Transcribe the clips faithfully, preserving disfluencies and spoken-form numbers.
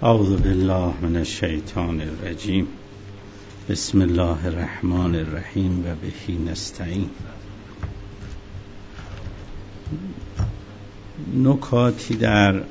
اعوذ بالله من الشیطان الرجیم. بسم الله الرحمن الرحیم و به نستعین. نکاتی در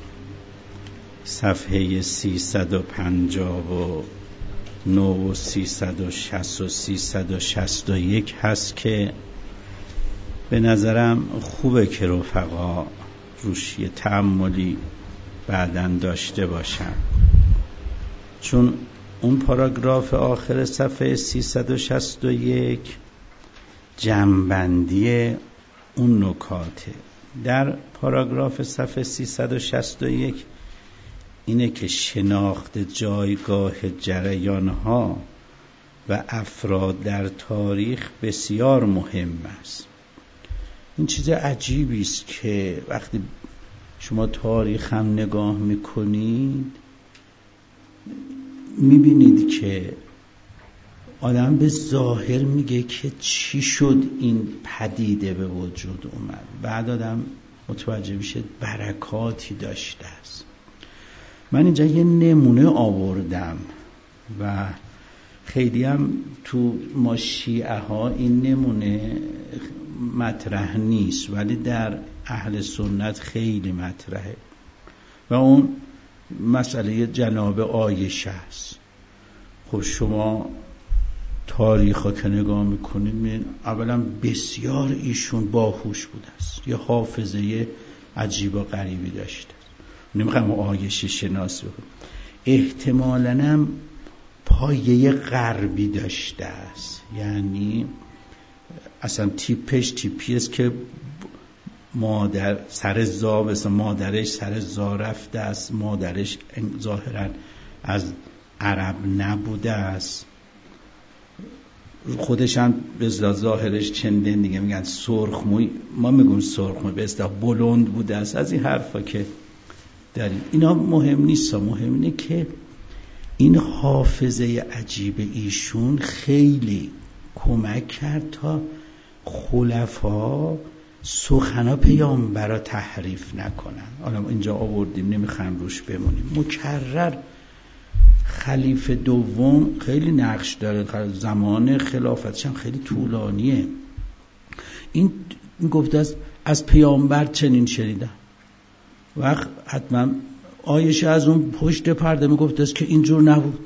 صفحه سیصد و پنجاه و نه و سیصد و شصت و سیصد و شصت و یک هست که به نظرم خوبه که رفقا روش یه تأملی بعداً داشته باشن، چون اون پاراگراف آخر صفحه سیصد و شصت و یک جمع‌بندی اون نکاته. در پاراگراف صفحه سیصد و شصت و یک اینه که شناخت جایگاه جریان‌ها و افراد در تاریخ بسیار مهم است. این چیز عجیبی است که وقتی شما تاریخ هم نگاه میکنید میبینید که آدم به ظاهر میگه که چی شد این پدیده به وجود اومد، بعد آدم متوجه میشه برکاتی داشته است. من اینجا یه نمونه آوردم و خیلی هم تو ما شیعه ها این نمونه مطرح نیست، ولی در اهل سنت خیلی مطرحه و اون مسئله جناب عایشه است. خب شما تاریخ ها که نگاه میکنید می‌بینید اولا بسیار ایشون باهوش بود است، یه حافظه عجیب و غریبی داشته. نمیخوام عایشه شناسی بکنم، احتمالاً هم پایه غربی داشته است، یعنی اصلا تیپش تیپی است که مادر سر زا مثلا مادرش سر زا رفته است، مادرش ظاهرا از عرب نبوده است، خودش هم به ظاهرش چندین دیگه میگن سرخموی، ما میگیم سرخموی به اصطلاح بلند بوده است. از این حرفا که داریم اینا مهم نیست، مهم اینه که این حافظه عجیب ایشون خیلی کمک کرد تا خلفا سخنا پیامبرا تحریف نکنن. حالا اینجا آوردیم نمیخوایم روش بمونیم. مکرر خلیفه دوم خیلی نقش داره، زمان خلافتش هم خیلی طولانیه. این گفته است از پیامبر چنین شنیدم، وقت حتما عایشه از اون پشت پرده میگفته است که اینجور نبود.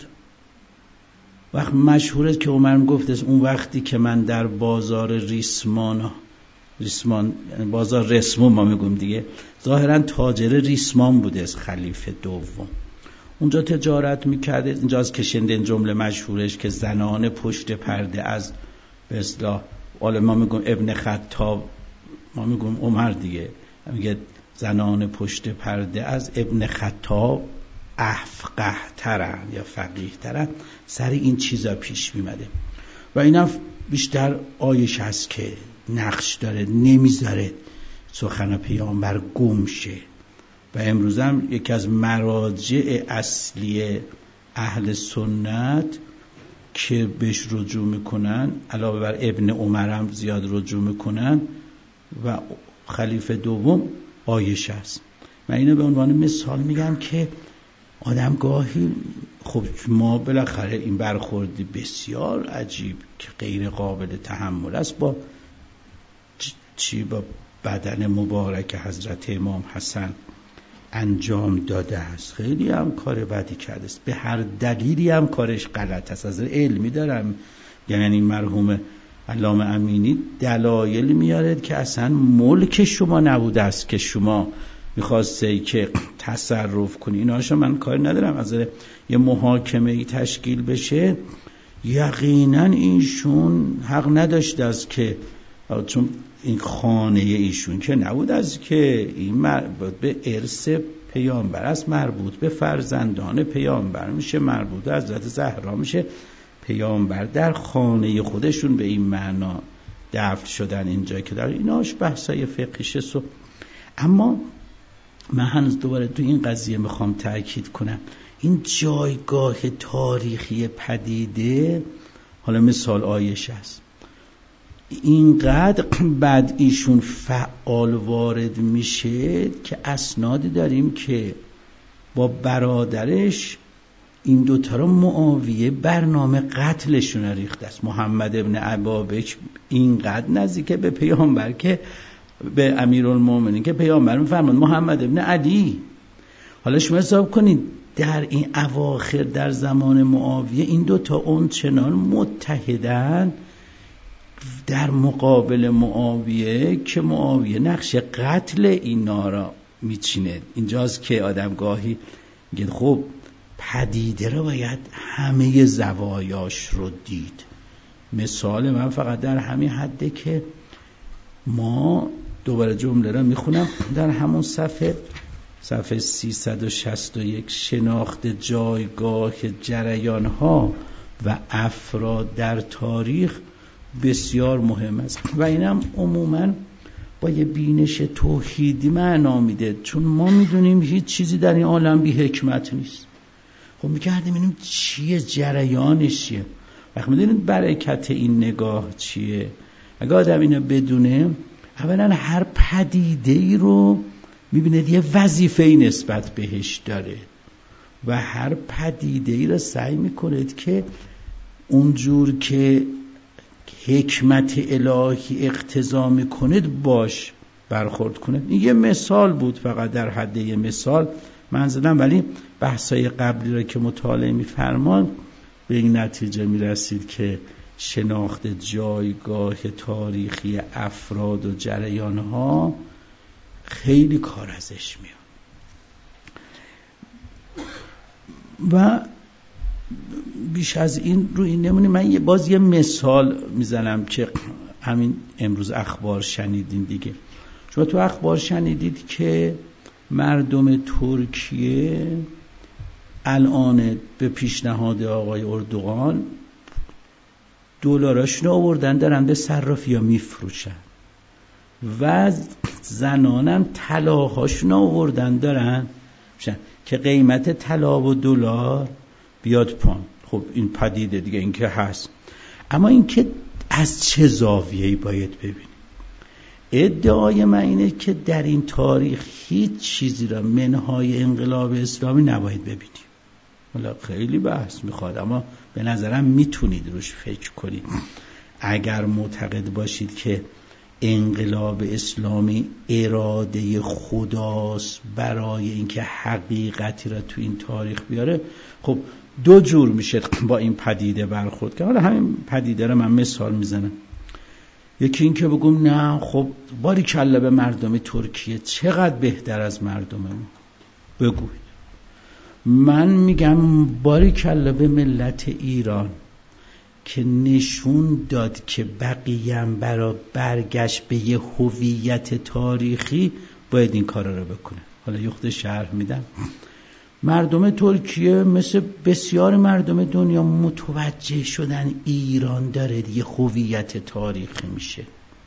وقت مشهور است که عمر میگفته است اون وقتی که من در بازار ریسمان ریسمان بازار رسمون ما میگم دیگه، ظاهرا تاجر ریسمان بوده است خلیفه دوم، اونجا تجارت میکرده. اینجاست که شنیدین جمله مشهورش که زنان پشت پرده از به اصطلاح حالا ما میگم ابن خطاب، ما میگم عمر دیگه، میگه زنان پشت پرده از ابن خطاب افقه ترن یا فقیه ترن. سر این چیزا پیش میمده و اینا بیشتر عایشه است که نقش داره، نمیذاره سخن پیامبر گم شه. و امروز هم یکی از مراجع اصلی اهل سنت که بهش رجوع میکنن، علاوه بر ابن عمر هم زیاد رجوع میکنن و خلیفه دوم عایشه است. من اینو به عنوان مثال میگم که آدم گاهی خب ما بالاخره این برخوردی بسیار عجیب که غیر قابل تحمل است با چی با بدن مبارک حضرت امام حسن انجام داده است. خیلی هم کار بدی کرده است، به هر دلیلی هم کارش غلط است. از علمی دارم، یعنی مرحوم علامه امینی دلایل میارد که اصلا ملک شما نبوده است که شما میخواسته که تصرف کنی. ایناشو من کاری ندارم. از یه محاکمه ای تشکیل بشه یقینا ایشون حق نداشته است که، چون این خانه ایشون که نبود از که این مربوط به ارث پیامبر است، مربوط به فرزندان پیامبر میشه، مربوط به حضرت زهرا میشه. پیامبر در خانه خودشون به این معنا دفن شدن اینجا که در ایناش بحثای فقهیشه. سو اما من هنوز دوباره تو این قضیه میخوام تأکید کنم این جایگاه تاریخی پدیده، حالا مثال عایشه است، اینقدر بعد ایشون فعال وارد میشه که اسنادی داریم که با برادرش این دوتا رو معاویه برنامه قتلشون ریخته است. محمد ابن ابابک اینقدر نزدیکه به پیامبر که به امیرالمومنین که پیامبر میفرماد محمد ابن علی. حالا شما حساب کنید در این اواخر در زمان معاویه این دوتا اون چنان متحدن در مقابل معاویه که معاویه نقش قتل اینا را میچینه. اینجاست که آدم گاهی میگه خب پدیده رو باید همه زوایاش رو دید. مثال من فقط در همین حده که ما دوباره جمله را میخونم در همون صفحه صفحه سیصد و شصت و یک شناخت جایگاه جریان ها و افراد در تاریخ بسیار مهم است و اینم عموماً با یه بینش توحیدی معنا میده، چون ما میدونیم هیچ چیزی در این عالم بی حکمت نیست. خب میگردیم اینیم چیه، جریانش چیه. وقت میدونید برکت این نگاه چیه؟ اگه آدم اینو بدونه، اولا هر پدیده ای رو میبینید یه وظیفه‌ای نسبت بهش داره و هر پدیده ای رو سعی میکنید که اونجور که حکمت الهی اقتضا میکنید باش برخورد کنید. این یه مثال بود، فقط در حد یه مثال من زدم، ولی بحثای قبلی را که مطالعه میفرمان به این نتیجه میرسید که شناخت جایگاه تاریخی افراد و جریانها خیلی کار ازش میاد. و بیش از این رو این نمونه من یه باز یه مثال میزنم که همین امروز اخبار شنیدین دیگه. شما تو اخبار شنیدید که مردم ترکیه الان به پیشنهاد آقای اردوغان دلاراشون آوردن دارن به صرافی‌ها میفروشن و زنانم طلاهاشون آوردن دارن که قیمت طلا و دلار بیاد پایین. خب این پدیده دیگه این که هست، اما این که از چه زاویه‌ای باید ببینیم. ادعای من اینه که در این تاریخ هیچ چیزی را منهای انقلاب اسلامی نباید ببینیم. حالا خیلی بحث میخواد، اما به نظرم میتونید روش فکر کنید. اگر معتقد باشید که انقلاب اسلامی اراده خداست برای اینکه حقیقتی را تو این تاریخ بیاره، خب دو جور میشه با این پدیده برخورد که حالا همین پدیده رو من مثال میزنم. یکی این که بگم نه خب باریکلا به مردم ترکیه، چقدر بهتر از مردم ما، بگوید. من میگم باریکلا به ملت ایران که نشون داد که بقیه‌ام برای برگشت به یه هویت تاریخی باید این کارا رو بکنه. حالا یخت شرح میدم. مردم ترکیه مثل بسیار مردم دنیا متوجه شدن ایران داره یه هویت تاریخی میشه.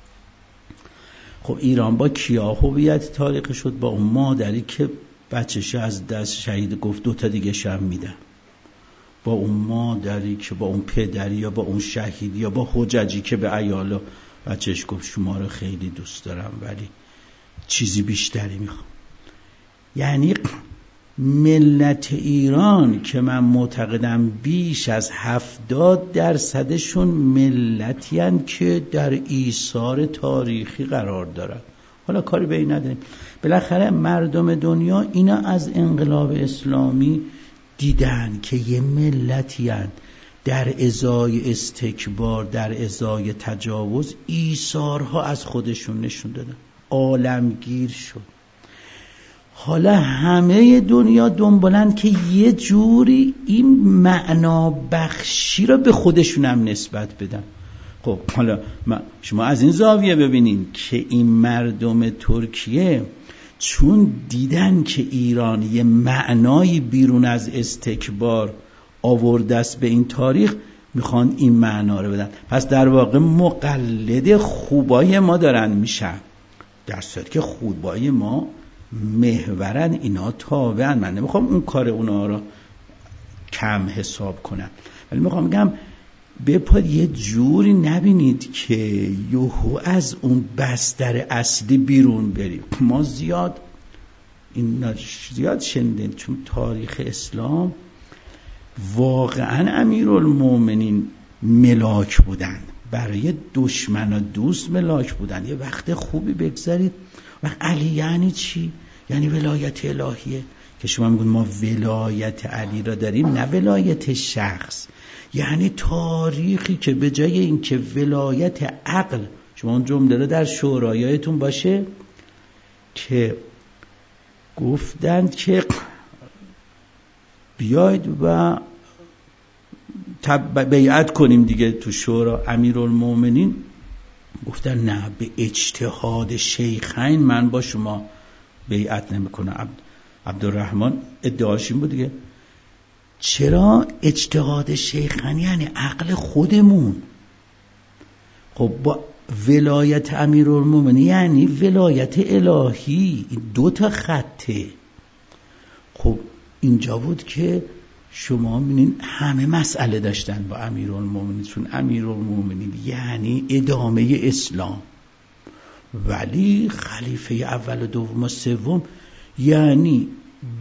خب ایران با کیا هویت تاریخی شد؟ با اون مادری که بچه‌ش از دست شهید گفت دو تا دیگه شم میدن، با اون مادری که با اون پدری یا با اون شهید یا با حججی که به عیالا بچه‌ش گفت شما رو خیلی دوست دارم ولی چیزی بیشتری میخوام. یعنی ملت ایران که من معتقدم بیش از هفتاد درصدشون ملتی هستند که در ایثار تاریخی قرار دارن. حالا کاری به این نداریم. بالاخره مردم دنیا اینا از انقلاب اسلامی دیدن که یه ملتی هستند در ازای استکبار، در ازای تجاوز ایثارها از خودشون نشون دادن، عالمگیر شد. حالا همه دنیا دنبالن که یه جوری این معنا بخشی رو به خودشون هم نسبت بدن. خب حالا شما از این زاویه ببینین که این مردم ترکیه چون دیدن که ایران یه معنایی بیرون از استکبار آورده است به این تاریخ، میخوان این معنا رو بدن. پس در واقع مقلد خوبای ما دارن میشن، در صورتی که خوبای ما محورن، اینا تابعن. من نمیخوام اون کار اونا رو کم حساب کنم، ولی میخوام بگم بپاد یه جوری نبینید که یهو از اون بستر اصلی بیرون بریم. ما زیاد این زیاد شنیدین، چون تاریخ اسلام واقعا امیرالمومنین ملاک بودن، برای دشمن و دوست ملاک بودن. یه وقت خوبی بگذارید. و علی یعنی چی؟ یعنی ولایت الهیه که شما میگون ما ولایت علی را داریم، نه ولایت شخص. یعنی تاریخی که به جای این که ولایت عقل، شما اون جمله رو در شورایتون باشه که گفتند که بیاید و بیعت کنیم دیگه تو شورا، امیرالمومنین گفتن نه، به اجتهاد شیخین من با شما بیعت نمیکنم. عبد عبدالرحمن ادعاش این بود دیگه. چرا اجتهاد شیخین؟ یعنی عقل خودمون. خب با ولایت امیرالمومنین یعنی ولایت الهی، این دو تا خطه. خب اینجا بود که شما می‌بینید همه مسئله داشتن با امیرالمومنین، چون امیرالمومنین یعنی ادامه اسلام، ولی خلیفه اول و دوم و سوم یعنی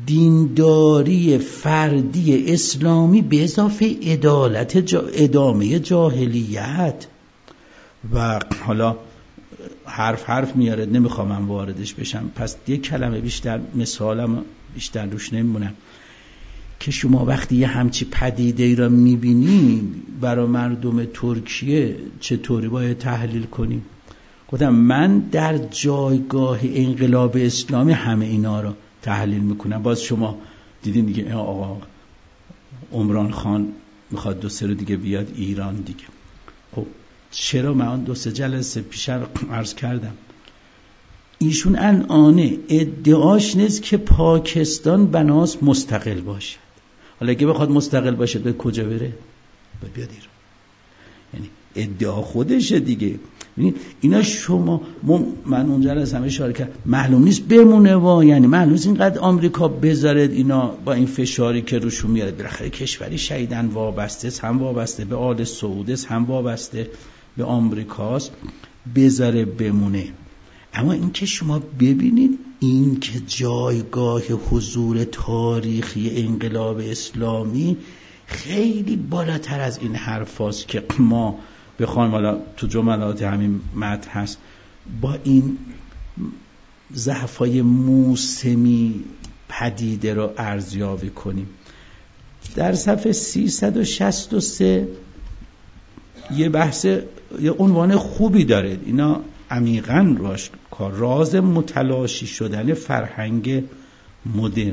دینداری فردی اسلامی به اضافه عدالت جا ادامه جاهلیت. و حالا حرف حرف میاره، نمیخوام من واردش بشم، پس یک کلمه بیشتر مثالم بیشتر روش نمیمونم که شما وقتی یه همچی پدیده ای را میبینین برای مردم ترکیه چطوری باید تحلیل کنیم. گفتم من در جایگاه انقلاب اسلامی همه اینا را تحلیل میکنم. باز شما دیدین دیگه آقا عمران خان میخواد دو سه رو دیگه بیاد ایران دیگه. خب چرا من دو سه جلسه پیش عرض کردم ایشون الان ادعاش نیست که پاکستان بناس مستقل باشد. حالا اگه بخواد مستقل باشه به کجا بره؟ به بیاد ایران. یعنی ادعا خودشه دیگه. اینا شما من اونجا از همه اشاره کردم معلوم نیست بمونه وا، یعنی معلوم نیست اینقدر آمریکا بذاره اینا با این فشاری که روشون میاره. بالاخره کشوری شهیدن وابسته است، هم وابسته به آل سعود است، هم وابسته به آمریکاست، بذاره بمونه. اما این که شما ببینید این که جایگاه حضور تاریخی انقلاب اسلامی خیلی بالاتر از این حرف هست که ما بخوایم حالا تو جملات همین متن هست با این ضعف‌های موسمی پدیده رو ارزیابی کنیم. در صفحه سیصد و شصت و سه یه بحث، یه عنوان خوبی داره، اینا عمیقاً راش کار، راز متلاشی شدن فرهنگ مدرن.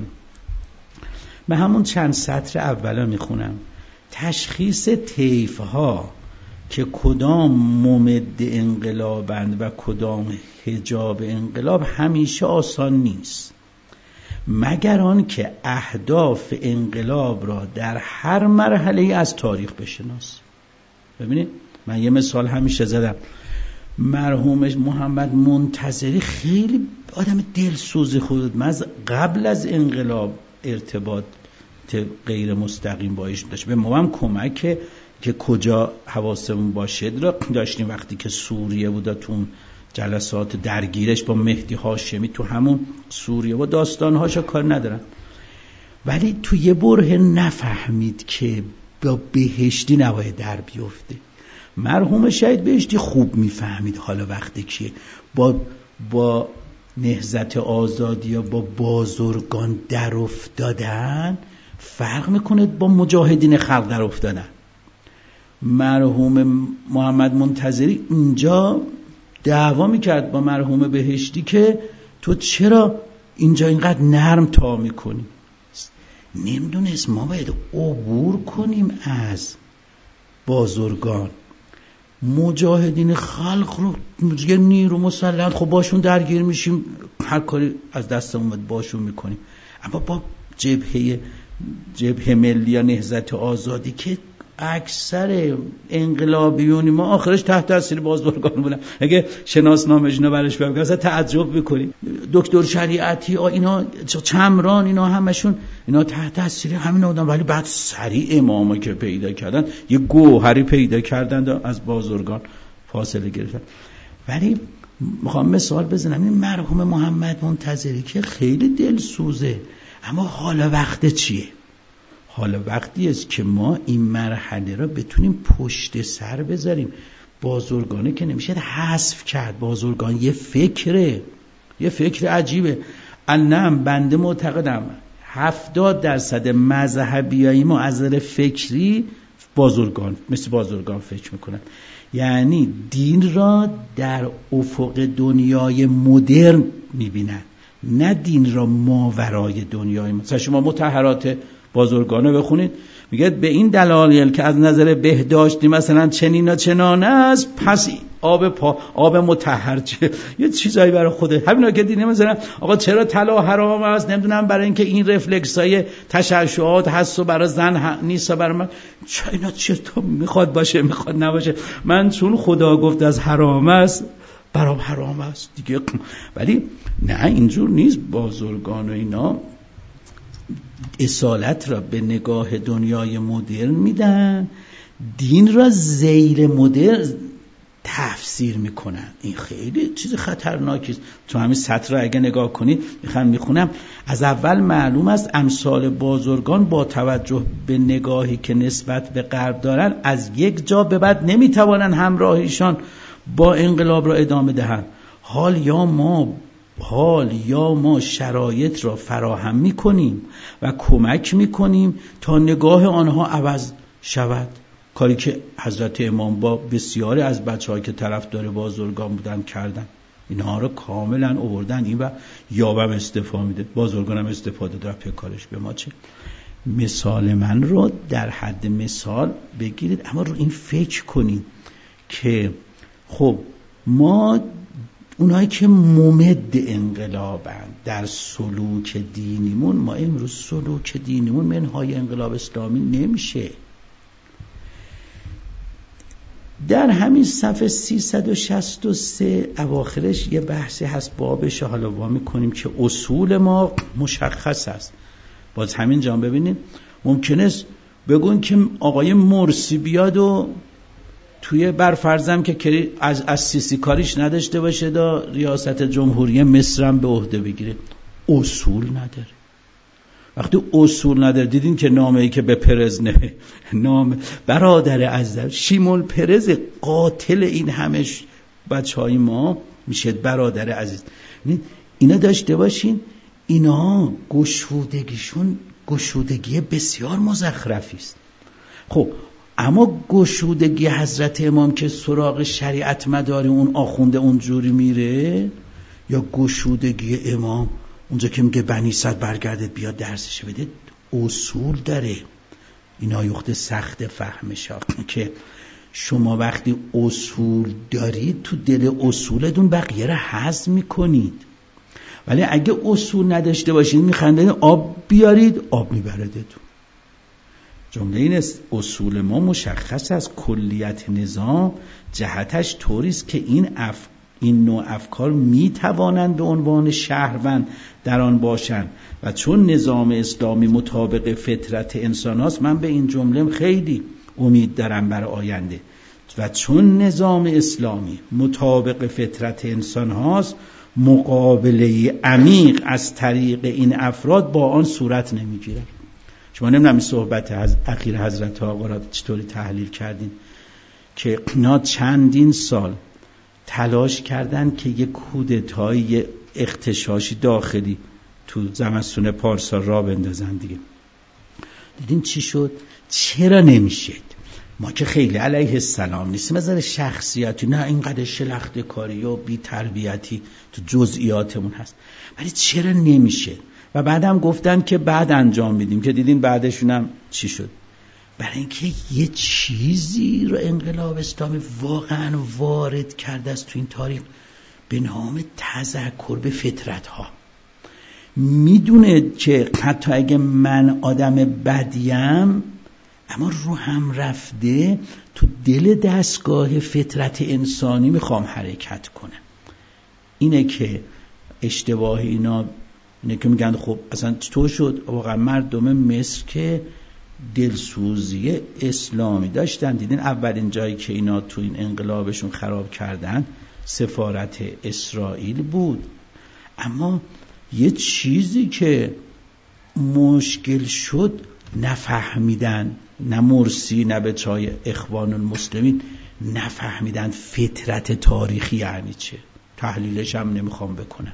من همون چند سطر اولا میخونم. تشخیص طیف‌ها که کدام ممد انقلابند و کدام حجاب انقلاب همیشه آسان نیست، مگر آن که اهداف انقلاب را در هر مرحله از تاریخ بشناس. ببینید من یه مثال همیشه زدم، مرحوم محمد منتظری خیلی آدم دلسوز خود، من از قبل از انقلاب ارتباط غیر مستقیم با ایشون داشت، به ما هم کمک که کجا حواسمون باشه را داشتیم. وقتی که سوریه بود تو جلسات درگیرش با مهدی هاشمی تو همون سوریه و داستانهاشو کار ندارن، ولی تو یه بره نفهمید که با بهشتی نباید در بیفته. مرحوم شهید بهشتی خوب میفهمید حالا وقتی که با با نهضت آزادی یا با بازرگان در افتادن فرق میکنه با مجاهدین خلق در افتادن. مرحوم محمد منتظری اینجا دعوا میکرد با مرحوم بهشتی که تو چرا اینجا اینقدر نرم تا میکنی. نمیدونست ما باید عبور کنیم از بازرگان. مجاهدین خلق رو یه نیرو مسلح، خب باشون درگیر میشیم، هر کاری از دست اومد باشون میکنیم. اما با جبهه جبهه ملی یا نهضت آزادی که اکثر انقلابیونی ما آخرش تحت تاثیر بازرگان بودن، اگه شناسنامه‌اش اینا برش بگم اصلا تعجب میکنیم. دکتر شریعتی اینا چمران اینا همشون اینا تحت تاثیر همین بودن، ولی بعد سریع اماما که پیدا کردن یه گوهری پیدا کردن از بازرگان فاصله گرفتن. ولی میخوام مثال بزنم. این مرحوم محمد منتظری که خیلی دلسوزه، اما حال وقت چیه؟ حال وقتی است که ما این مرحله را بتونیم پشت سر بذاریم. بازرگانه که نمیشه حذف کرد، بازرگان یه فکره، یه فکر عجیبه. الان بنده معتقدم هفتاد درصد مذهبیای ما از نظر فکری بازرگان مثل بازرگان فکر میکنن، یعنی دین را در افق دنیای مدرن میبینن، نه دین را ماورای دنیای ما. مثلا شما مطهرات بازرگانه بخونید، میگه به این دلایل که از نظر بهداشتی مثلا چنین و چنان است، پس آب پا آب مطهر چه یه چیزایی برای خوده. همینا که دیدیم مثلا آقا چرا طلا حرام است، نمیدونم برای اینکه این رفلکسای تشعشعات هست و برای زن نیست و برای من چه اینا چطور میخواد باشه میخواد نباشه، من چون خدا گفت از حرام است برام حرام است دیگه. ولی نه اینجور نیست. بازرگان و اینا اصالت را به نگاه دنیای مدرن میدن، دین را زیر مدرن تفسیر میکنن. این خیلی چیز خطرناکی است. تو همین سطر را اگه نگاه کنید، میخوام میخونم، از اول معلوم است امثال بازرگان با توجه به نگاهی که نسبت به غرب دارن، از یک جا به بعد نمیتوانن همراهیشان با انقلاب را ادامه دهند. حال یا ما حال یا ما شرایط را فراهم میکنیم و کمک میکنیم تا نگاه آنها عوض شود، کاری که حضرت امام با بسیاری از بچه‌ها که طرفدار بازرگان بودن کردن. اینها رو کاملا آوردن این و یابم استفاده میده، بازرگانم استفاده داره، پیکارش به ما چه. مثال من رو در حد مثال بگیرید، اما رو این فکر کنید که خب ما اونایی که ممد انقلابن در سلوک دینیمون، ما امروز سلوک دینیمون منهای انقلاب اسلامی نمیشه. در همین صفحه سیصد و شصت و سه اواخرش یه بحثی هست، بابش حالا وا میکنیم که اصول ما مشخص است. باز همین جا ببینید ممکنه بگون که آقای مرسی بیاد و توی برفرضم که از از سیسی کاریش نداشته باشه دا ریاست جمهوری مصر هم به عهده بگیره. اصول نداره. وقتی اصول نداره، دیدین که نامه‌ای که به پرز نه نام برادر عزیز شیمون پرز قاتل این همه بچهای ما میشه برادر عزیز. اینا داشته باشین، اینا گشودگیشون گشودگی بسیار مزخرفی است. خب اما گشودگی حضرت امام که سراغ شریعت مداری اون آخونده اونجوری میره، یا گشودگی امام اونجا که میگه بنی صد برگرده بیا درسش بده، اصول داره. اینا یخت سخت فهمش ها که شما وقتی اصول دارید تو دل اصولتون بقیه را هضم میکنید، ولی اگه اصول نداشته باشید میخندید آب بیارید آب میبردتون. جمله این است اصول ما مشخص از کلیت نظام، جهتش طوری است که این اف این نوع افکار می توانند به عنوان شهروند در آن باشند و چون نظام اسلامی مطابق فطرت انسان هاست، من به این جمله خیلی امید دارم برای آینده، و چون نظام اسلامی مطابق فطرت انسان هاست، مقابله عمیق از طریق این افراد با آن صورت نمی گیرد. شما نمیدونم این صحبت از اخیر حضرت آقا را چطوری تحلیل کردین که اینا چندین سال تلاش کردن که یک کودتای اغتشاشی داخلی تو زمستون پارسال را بندازن دیگه. دیدین چی شد؟ چرا نمیشد؟ ما که خیلی علیه السلام نیستیم، از نظر شخصیتی نه اینقدر شلخته کاری و بی تربیتی تو جزئیاتمون هست، ولی چرا نمیشه؟ و بعدم گفتن که بعد انجام میدیم، که دیدین بعدشون هم چی شد؟ برای اینکه یه چیزی رو انقلاب اسلامی واقعا وارد کرده است تو این تاریخ به نام تذکر به فطرت ها. میدونه که حتی اگه من آدم بدیم، اما رو هم رفته تو دل دستگاه فطرت انسانی میخوام حرکت کنم. اینه که اشتباه اینا اینه که میگن خب اصلا چطور شد؟ واقعا مردم مصر که دلسوزی اسلامی داشتن. دیدین اولین جایی که اینا تو این انقلابشون خراب کردن سفارت اسرائیل بود. اما یه چیزی که مشکل شد نفهمیدن، نه مرسی نه به چای اخوان المسلمین نفهمیدن فطرت تاریخی یعنی چه. تحلیلش هم نمیخوام بکنم.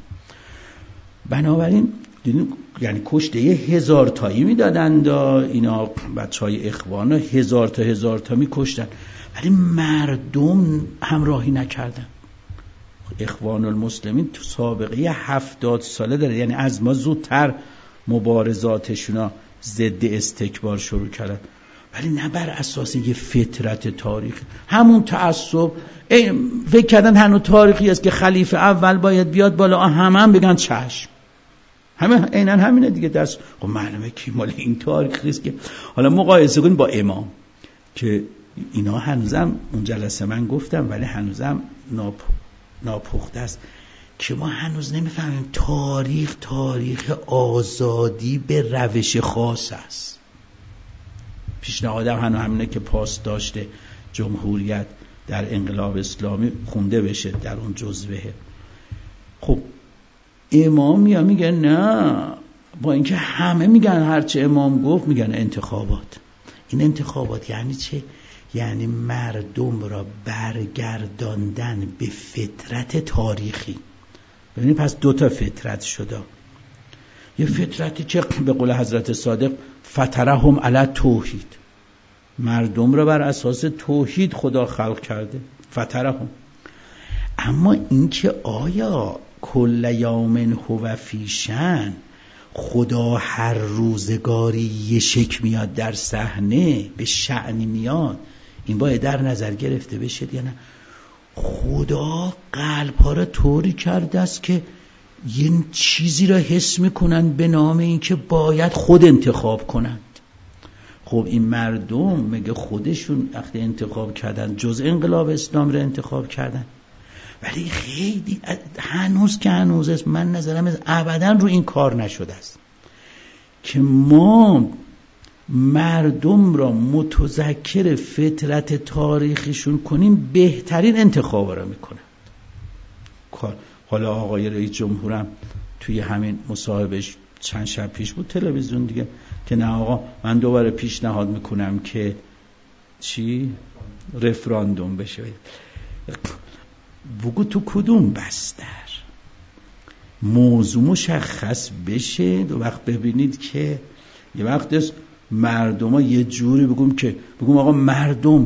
بنابراین یعنی کشته یه هزار تایی میدادن دا اینا بچهای اخوان هزار تا هزار تا میکشتن، ولی مردم همراهی نکردن. اخوان المسلمین تو سابقه هفتاد ساله داره، یعنی از ما زودتر مبارزاتشونا ضد استکبار شروع کردن، ولی نه بر اساس یه فطرت تاریخی. همون تعصب فکر کردن هنوز تاریخی است که خلیفه اول باید بیاد بالا، همه هم بگن چشم، همه عیناً همینه دیگه. دست خب معلومه که مال این تاریخ نیست که. حالا مقایسه کنیم با امام که اینا هنوزم اون جلسه من گفتم، ولی هنوزم ناپ... ناپخته است که ما هنوز نمیفهمیم تاریخ تاریخ آزادی به روش خاص است. پیشنهادم هنوز همینه که پاس داشته جمهوریت در انقلاب اسلامی خونده بشه در اون جزوه. خب امام یا میگه نه، با اینکه همه میگن هرچه امام گفت، میگن انتخابات. این انتخابات یعنی چه؟ یعنی مردم را برگرداندن به فطرت تاریخی. ببینید پس دوتا فطرت شده. یه فطرتی که به قول حضرت صادق فطرهم علی توحید، مردم را بر اساس توحید خدا خلق کرده، فطرهم. اما این که آیا کل یوم هو فی شأن، خدا هر روزگاری یه شک میاد در صحنه، به شأنی میاد، این باید در نظر گرفته بشه یا نه؟ خدا قلب‌ها را طوری کرده است که یه چیزی را حس میکنن به نام این که باید خود انتخاب کنند. خب این مردم مگه خودشون وقتی انتخاب کردن جز انقلاب اسلام را انتخاب کردن؟ ولی خیلی هنوز که هنوز است، من نظرم از ابدا رو این کار نشده است که ما مردم را متذکر فطرت تاریخیشون کنیم، بهترین انتخاب را میکنن. حالا آقای رئیس جمهورم توی همین مصاحبهش چند شب پیش بود تلویزیون دیگه که نه آقا من دوباره پیشنهاد میکنم که چی؟ رفراندوم بشه. بگو تو کدوم بستر موضوع مشخص بشه. دو وقت ببینید که یه وقت است مردم ها یه جوری بگم که بگم آقا مردم،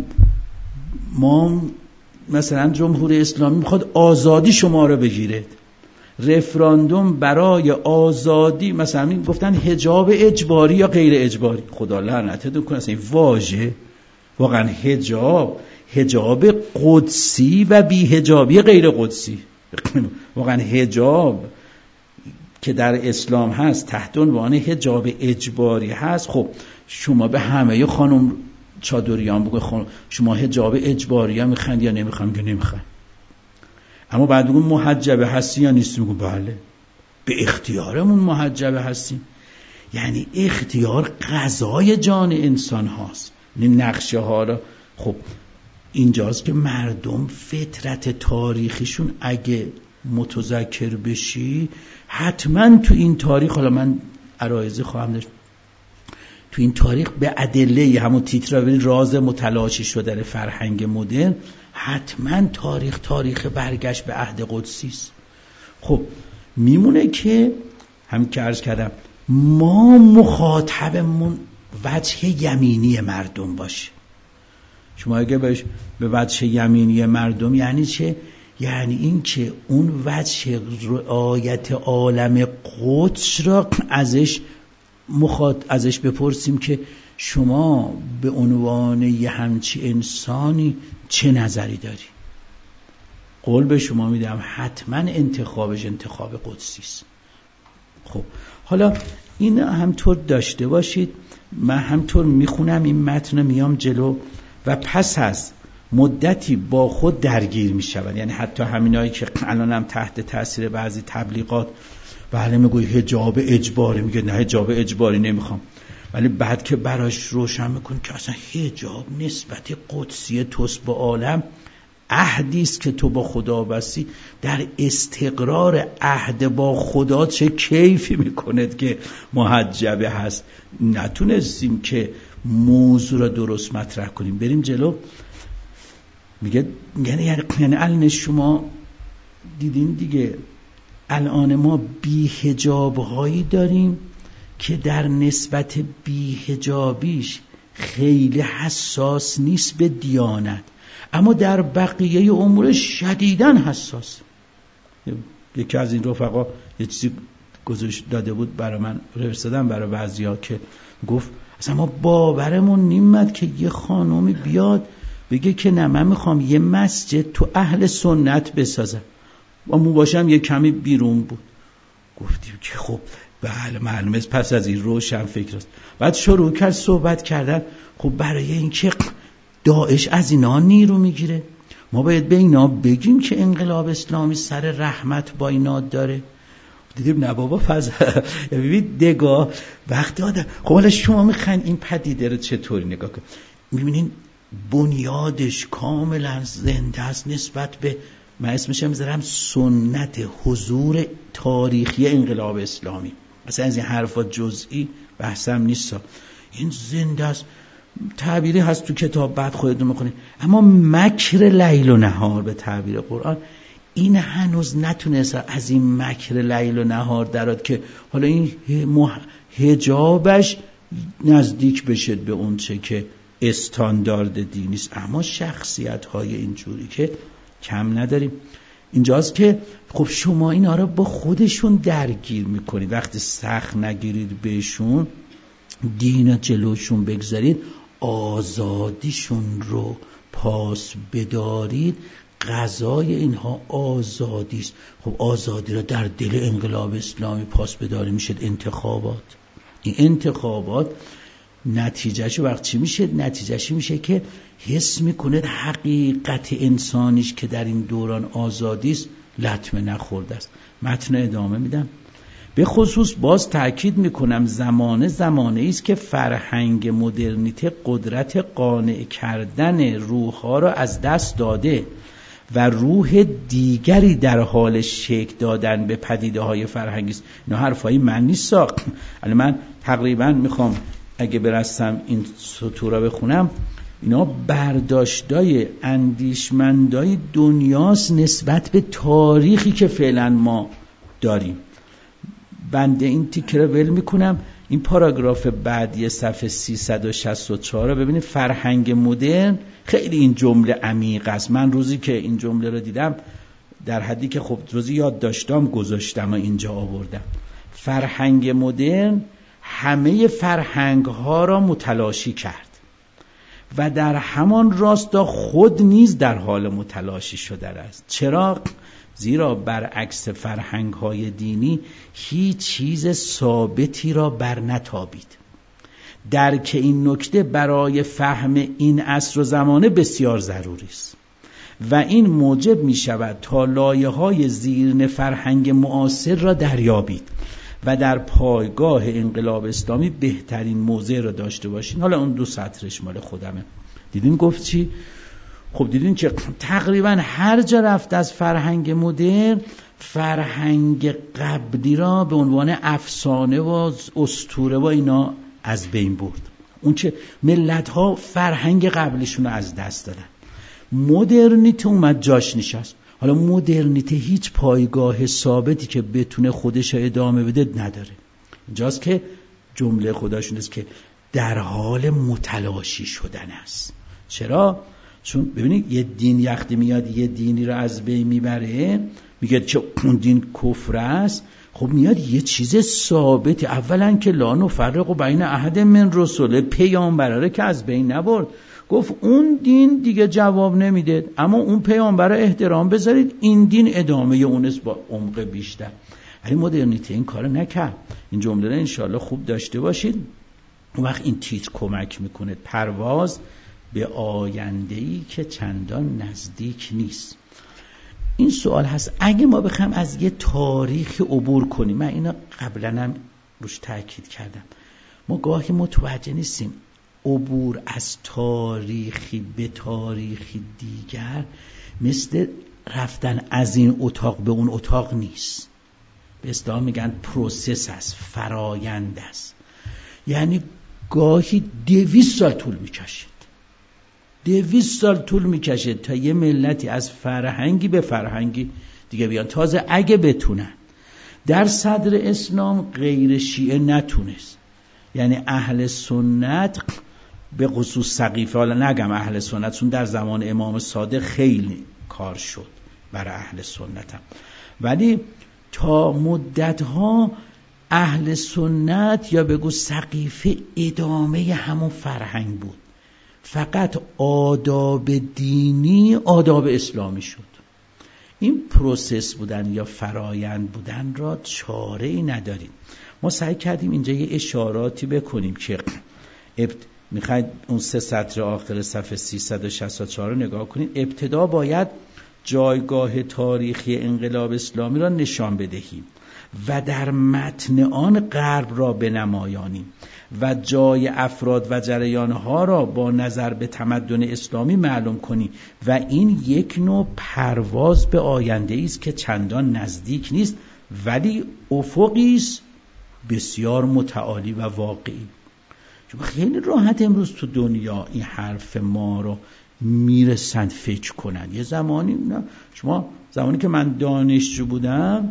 ما مثلا جمهوری اسلامی میخواد آزادی شما رو بگیره، رفراندوم برای آزادی، مثلا گفتن حجاب اجباری یا غیر اجباری. خدا لعنتتون کنه، اصلا این واژه واقعا حجاب، حجاب قدسی و بی حجابی غیر قدسی. واقعا حجاب که در اسلام هست تحت عنوان حجاب اجباری هست. خب شما به همه خانم چادریان بگو خانم شما حجاب اجباری ها میخواین یا نمیخواین؟ که نمیخواین. اما بعد بگو محجبه هستی یا نیستی؟ بگو بله، به اختیارمون محجبه هستیم. یعنی اختیار قضای جان انسان هاست، این نقشه ها را. خب اینجاست که مردم فطرت تاریخیشون اگه متذکر بشی، حتما تو این تاریخ، حالا من عرایضی خواهم داشت، تو این تاریخ به ادله همون تیتر ببینید راز متلاشی شدن فرهنگ مدرن، حتما تاریخ تاریخ برگشت به عهد قدسی است. خب میمونه که همین که عرض کردم ما مخاطبمون وجه یمینی مردم باشه. شما اگه بهش به وجه یمینی مردم یعنی چه؟ یعنی این که اون وجه رعایت عالم قدس را ازش مخاط ازش بپرسیم که شما به عنوان یه همچی انسانی چه نظری داری؟ قول به شما میدم حتما انتخابش انتخاب قدسی است. خب حالا این همطور داشته باشید، من همطور میخونم این متن، میام جلو و پس از مدتی با خود درگیر میشون. یعنی حتی همینایی که الان هم تحت تاثیر بعضی تبلیغات بله میگوی حجاب اجباری، میگه نه حجاب اجباری نمیخوام، ولی بعد که براش روشن میکن که اصلا حجاب نسبت قدسی توست با عالم، عهدی است که تو با خدا بستی. در استقرار عهد با خدا چه کیفی میکند که محجبه هست. نتونستیم که موضوع را درست مطرح کنیم. بریم جلو. میگه یعنی یعنی الان شما دیدین دیگه، الان ما بی‌حجاب هایی داریم که در نسبت بی‌حجابیش خیلی حساس نیست به دیانت، اما در بقیه امور شدیداً حساس. یکی از این رفقا یه چیزی گذاشت داده بود برای من، فرستادم برای بعضیا، که گفت اصلا ما باورمون نمیاد که یه خانومی بیاد بگه که نه من میخوام یه مسجد تو اهل سنت بسازم و مو باشم یه کمی بیرون بود. گفتیم که خب بله معلومه پس از این روشن فکر است. بعد شروع کرد صحبت کردن. خب برای این که داعش از اینا نیرو میگیره، ما باید به اینا بگیم که انقلاب اسلامی سر رحمت با اینا داره. دیدیم نه بابا فضل ببینید دگاه وقتی آدم. خب حالا شما میخواین این پدیده رو چطوری نگاه کنید؟ میبینین بنیادش کاملا زنده است نسبت به، من اسمش میذارم سنت حضور تاریخی انقلاب اسلامی. مثلا از این حرفات جزئی بحثم نیست، این زنده است. تعبیری هست تو کتاب بعد خودتون میخونید، اما مکر لیل و نهار به تعبیر قرآن این هنوز نتونست از این مکر لیل و نهار درات که حالا این حجابش نزدیک بشه به اون چه که استاندارد دینی است. اما شخصیت های اینجوری که کم نداریم. اینجاست که خب شما اینا رو با خودشون درگیر میکنید. وقتی سخت نگیرید بهشون، دین جلوشون بگذارید، آزادیشون رو پاس بدارید، غذای اینها آزادی است. خب آزادی رو در دل انقلاب اسلامی پاس بداری میشه انتخابات. این انتخابات نتیجهش وقت چی میشه؟ نتیجهش میشه که حس میکنه حقیقت انسانیش که در این دوران آزادی است لطمه نخورده است. متن ادامه میدم. به خصوص باز تأکید میکنم زمانه زمانه است که فرهنگ مدرنیته قدرت قانع کردن روح‌ها را از دست داده و روح دیگری در حال شکل دادن به پدیده های فرهنگی است. اینا حرفای من نیست. الان من تقریبا میخوام اگه برستم این سطور را بخونم، اینا برداشتای اندیشمندای دنیاست نسبت به تاریخی که فعلا ما داریم. بنده این تیکه رو ول میکنم. این پاراگراف بعدی صفحه سیصد و شصت و چهار رو ببینید. فرهنگ مدرن، خیلی این جمله عمیق است. من روزی که این جمله رو دیدم در حدی که خب روزی یاد داشتم گذاشتم و اینجا آوردم. فرهنگ مدرن همه فرهنگ ها را متلاشی کرد و در همان راستا خود نیز در حال متلاشی شده است. چرا؟ زیرا برعکس فرهنگ های دینی هیچ چیز ثابتی را بر نتابید. درک این نکته برای فهم این عصر و زمانه بسیار ضروری است و این موجب می شود تا لایه های زیرین فرهنگ معاصر را دریابید و در پایگاه انقلاب اسلامی بهترین موضع را داشته باشین. حالا اون دو سطرش مال خودمه. دیدین گفت چی؟ خب دیدین که تقریبا هر جا رفت از فرهنگ مدرن، فرهنگ قبلی را به عنوان افسانه و اسطوره و اینا از بین برد. اون که ملت ها فرهنگ قبلیشون رو از دست دادن، مدرنیته اومد جاش نشست. حالا مدرنیته هیچ پایگاه ثابتی که بتونه خودش ادامه بده نداره. اینجاست که جمله خداشون است که در حال متلاشی شدن است. چرا؟ چون ببینید یه دین یختی میاد یه دینی رو از بین میبره، میگه که اون دین کفر است. خب میاد یه چیز ثابت، اولا که لا نفرق بین احد من رسوله، پیامبره که از بین نبرد. گفت اون دین دیگه جواب نمیده، اما اون پیامبر احترام بذارید، این دین ادامه اون است با عمق بیشتر. ولی مدرنیته این کارو نکرد. این جمله رو انشالله خوب داشته باشید. اون وقت این تیتر کمک میکنه. پرواز به آینده‌ای که چندان نزدیک نیست. این سوال هست اگه ما بخوایم از یه تاریخ عبور کنیم، من اینا قبلا هم روش تاکید کردم، ما گاهی متوجه نیستیم عبور از تاریخی به تاریخی دیگر مثل رفتن از این اتاق به اون اتاق نیست. به اصطلاح میگن پروسس است، فرایند است. یعنی گاهی دویست سال طول میکشید دویست سال طول میکشید تا یه ملتی از فرهنگی به فرهنگی دیگه بیان. تازه اگه بتونن. در صدر اسلام غیر شیعه نتونست، یعنی اهل سنت به خصوص سقیفه، حالا نگم اهل سنت چون در زمان امام صادق خیلی کار شد برای اهل سنت هم، ولی تا مدتها اهل سنت یا بگو سقیفه ادامه همون فرهنگ بود، فقط آداب دینی آداب اسلامی شد. این پروسس بودن یا فرایند بودن را چاره ای نداریم. ما سعی کردیم اینجا یه اشاراتی بکنیم که ابت... میخواید اون سه سطر آخر صفحه سیصد و شصت و چهار رو نگاه کنید. ابتدا باید جایگاه تاریخی انقلاب اسلامی را نشان بدهیم و در متن آن غرب را بنمایانیم و جای افراد و جریانها را با نظر به تمدن اسلامی معلوم کنیم و این یک نوع پرواز به آینده است که چندان نزدیک نیست ولی افقی است بسیار متعالی و واقعی. شما خیلی راحت امروز تو دنیا این حرف ما رو میرسند فکر کنن. یه زمانی نه، شما زمانی که من دانشجو بودم،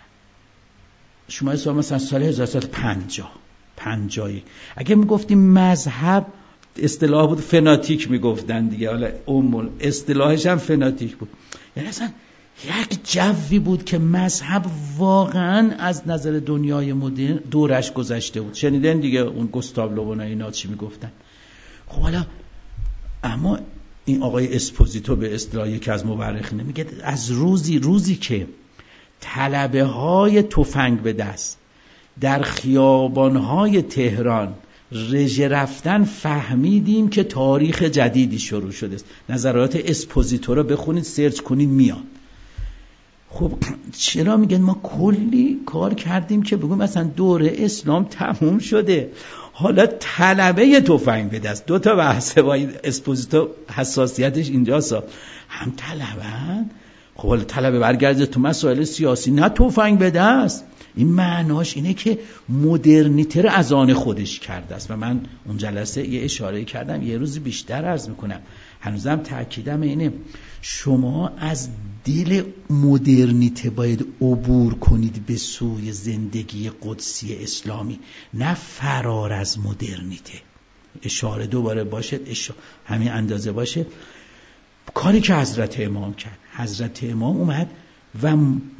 شما حساب مثلا سال هزار و سیصد و پنجاه پنجایی اگه میگفتیم مذهب، اصطلاح بود فناتیک میگفتن دیگه، حالا ام اصطلاحش هم فناتیک بود. یعنی اصلا یک جوی بود که مذهب واقعا از نظر دنیای مدرن دورش گذشته بود. شنیدن دیگه اون گوستاو لوبون اینا چی میگفتن. خب حالا اما این آقای اسپوزیتو به اصطلاح یکی از مورخین میگه از روزی روزی که طلبه های تفنگ به دست در خیابانهای تهران رژه رفتن فهمیدیم که تاریخ جدیدی شروع شده است. نظرات اسپوزیتو رو بخونید، سرچ کنید میاد. خب چرا میگن ما کلی کار کردیم که بگویم مثلا دوره اسلام تموم شده، حالا طلبه تفنگ به دست. دو تا بحثه با اسپوزیتو حساسیتش اینجاست، هم طلبن. خب حالا طلبه برگرده تو مسائل سیاسی، نه تفنگ به دست. این معناش اینه که مدرنیته رو از آن خودش کرده است و من اون جلسه یه اشاره کردم، یه روزی بیشتر عرض میکنم، هنوزم تأکیدم اینه، شما از دل مدرنیته باید عبور کنید به سوی زندگی قدسی اسلامی، نه فرار از مدرنیته. اشاره دوباره باشه، اشاره همین اندازه باشه. کاری که حضرت امام کرد، حضرت امام اومد و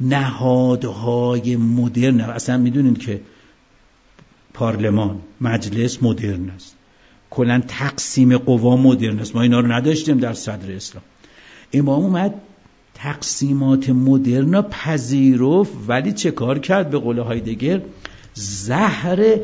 نهادهای مدرن، اصلا میدونید که پارلمان، مجلس مدرن است، کلا تقسیم قوا مدرن است، ما اینا رو نداشتیم در صدر اسلام. امام اومد تقسیمات مدرن پذیرفت، ولی چه کار کرد؟ به قول هایدگر زهر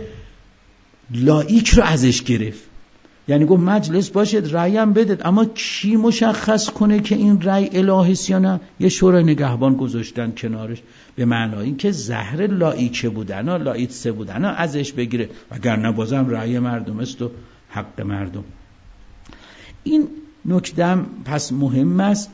لایک رو ازش گرفت. یعنی گفت مجلس باشد، رأی هم بدید، اما کی مشخص کنه که این رأی الهی است یا نه؟ یه شورای نگهبان گذاشتن کنارش، به معنای این که زهر لایکه بودن، لایتسه بودن ازش بگیره، وگرنه بازم رأی مردم است و حق مردم. این نکته پس مهم است.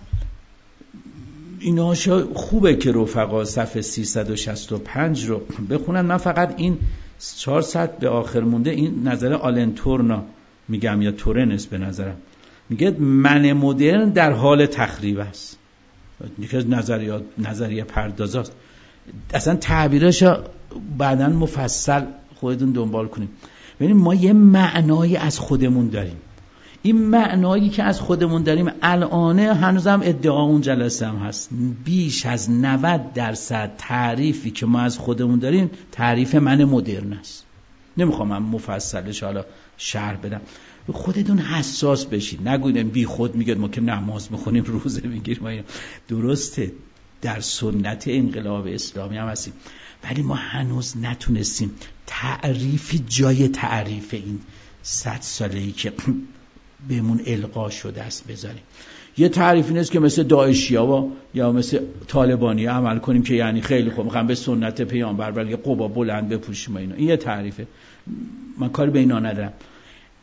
اینا خوبه که رفقا صفحه سیصد و شصت و پنج رو بخونن. من فقط این چهارصد به آخر مونده، این نظر آلن تورنا میگم یا تورنس به نظرم، میگه من مدرن در حال تخریب است. یکی از نظریات نظریه پردازاست. اصلا تعبیرش بعداً مفصل خودتون دنبال کنیم. ببینید ما یه معنایی از خودمون داریم. این معنایی که از خودمون داریم الانه هنوزم ادعا اون جلسه هم هست، بیش از نود درصد تعریفی که ما از خودمون داریم تعریف من مدرن است. نمیخوام من مفصلش حالا شرح بدم. خودتون حساس بشید، نگویید بی خود میگید ما که نماز میخونیم روزه میگیریم. ما درسته در سنت انقلاب اسلامی هم هستیم، ولی ما هنوز نتونستیم تعریفی جای تعریف این صد ساله‌ای که بهمون القا شده است بذاریم. یه تعریفی نیست که مثل داعشیا یا مثل طالبانی عمل کنیم که یعنی خیلی خوب میخوام به سنت پیامبر برای قبا بلند بپوشیم اینا. این یه تعریفه، من کاری به اینا ندارم.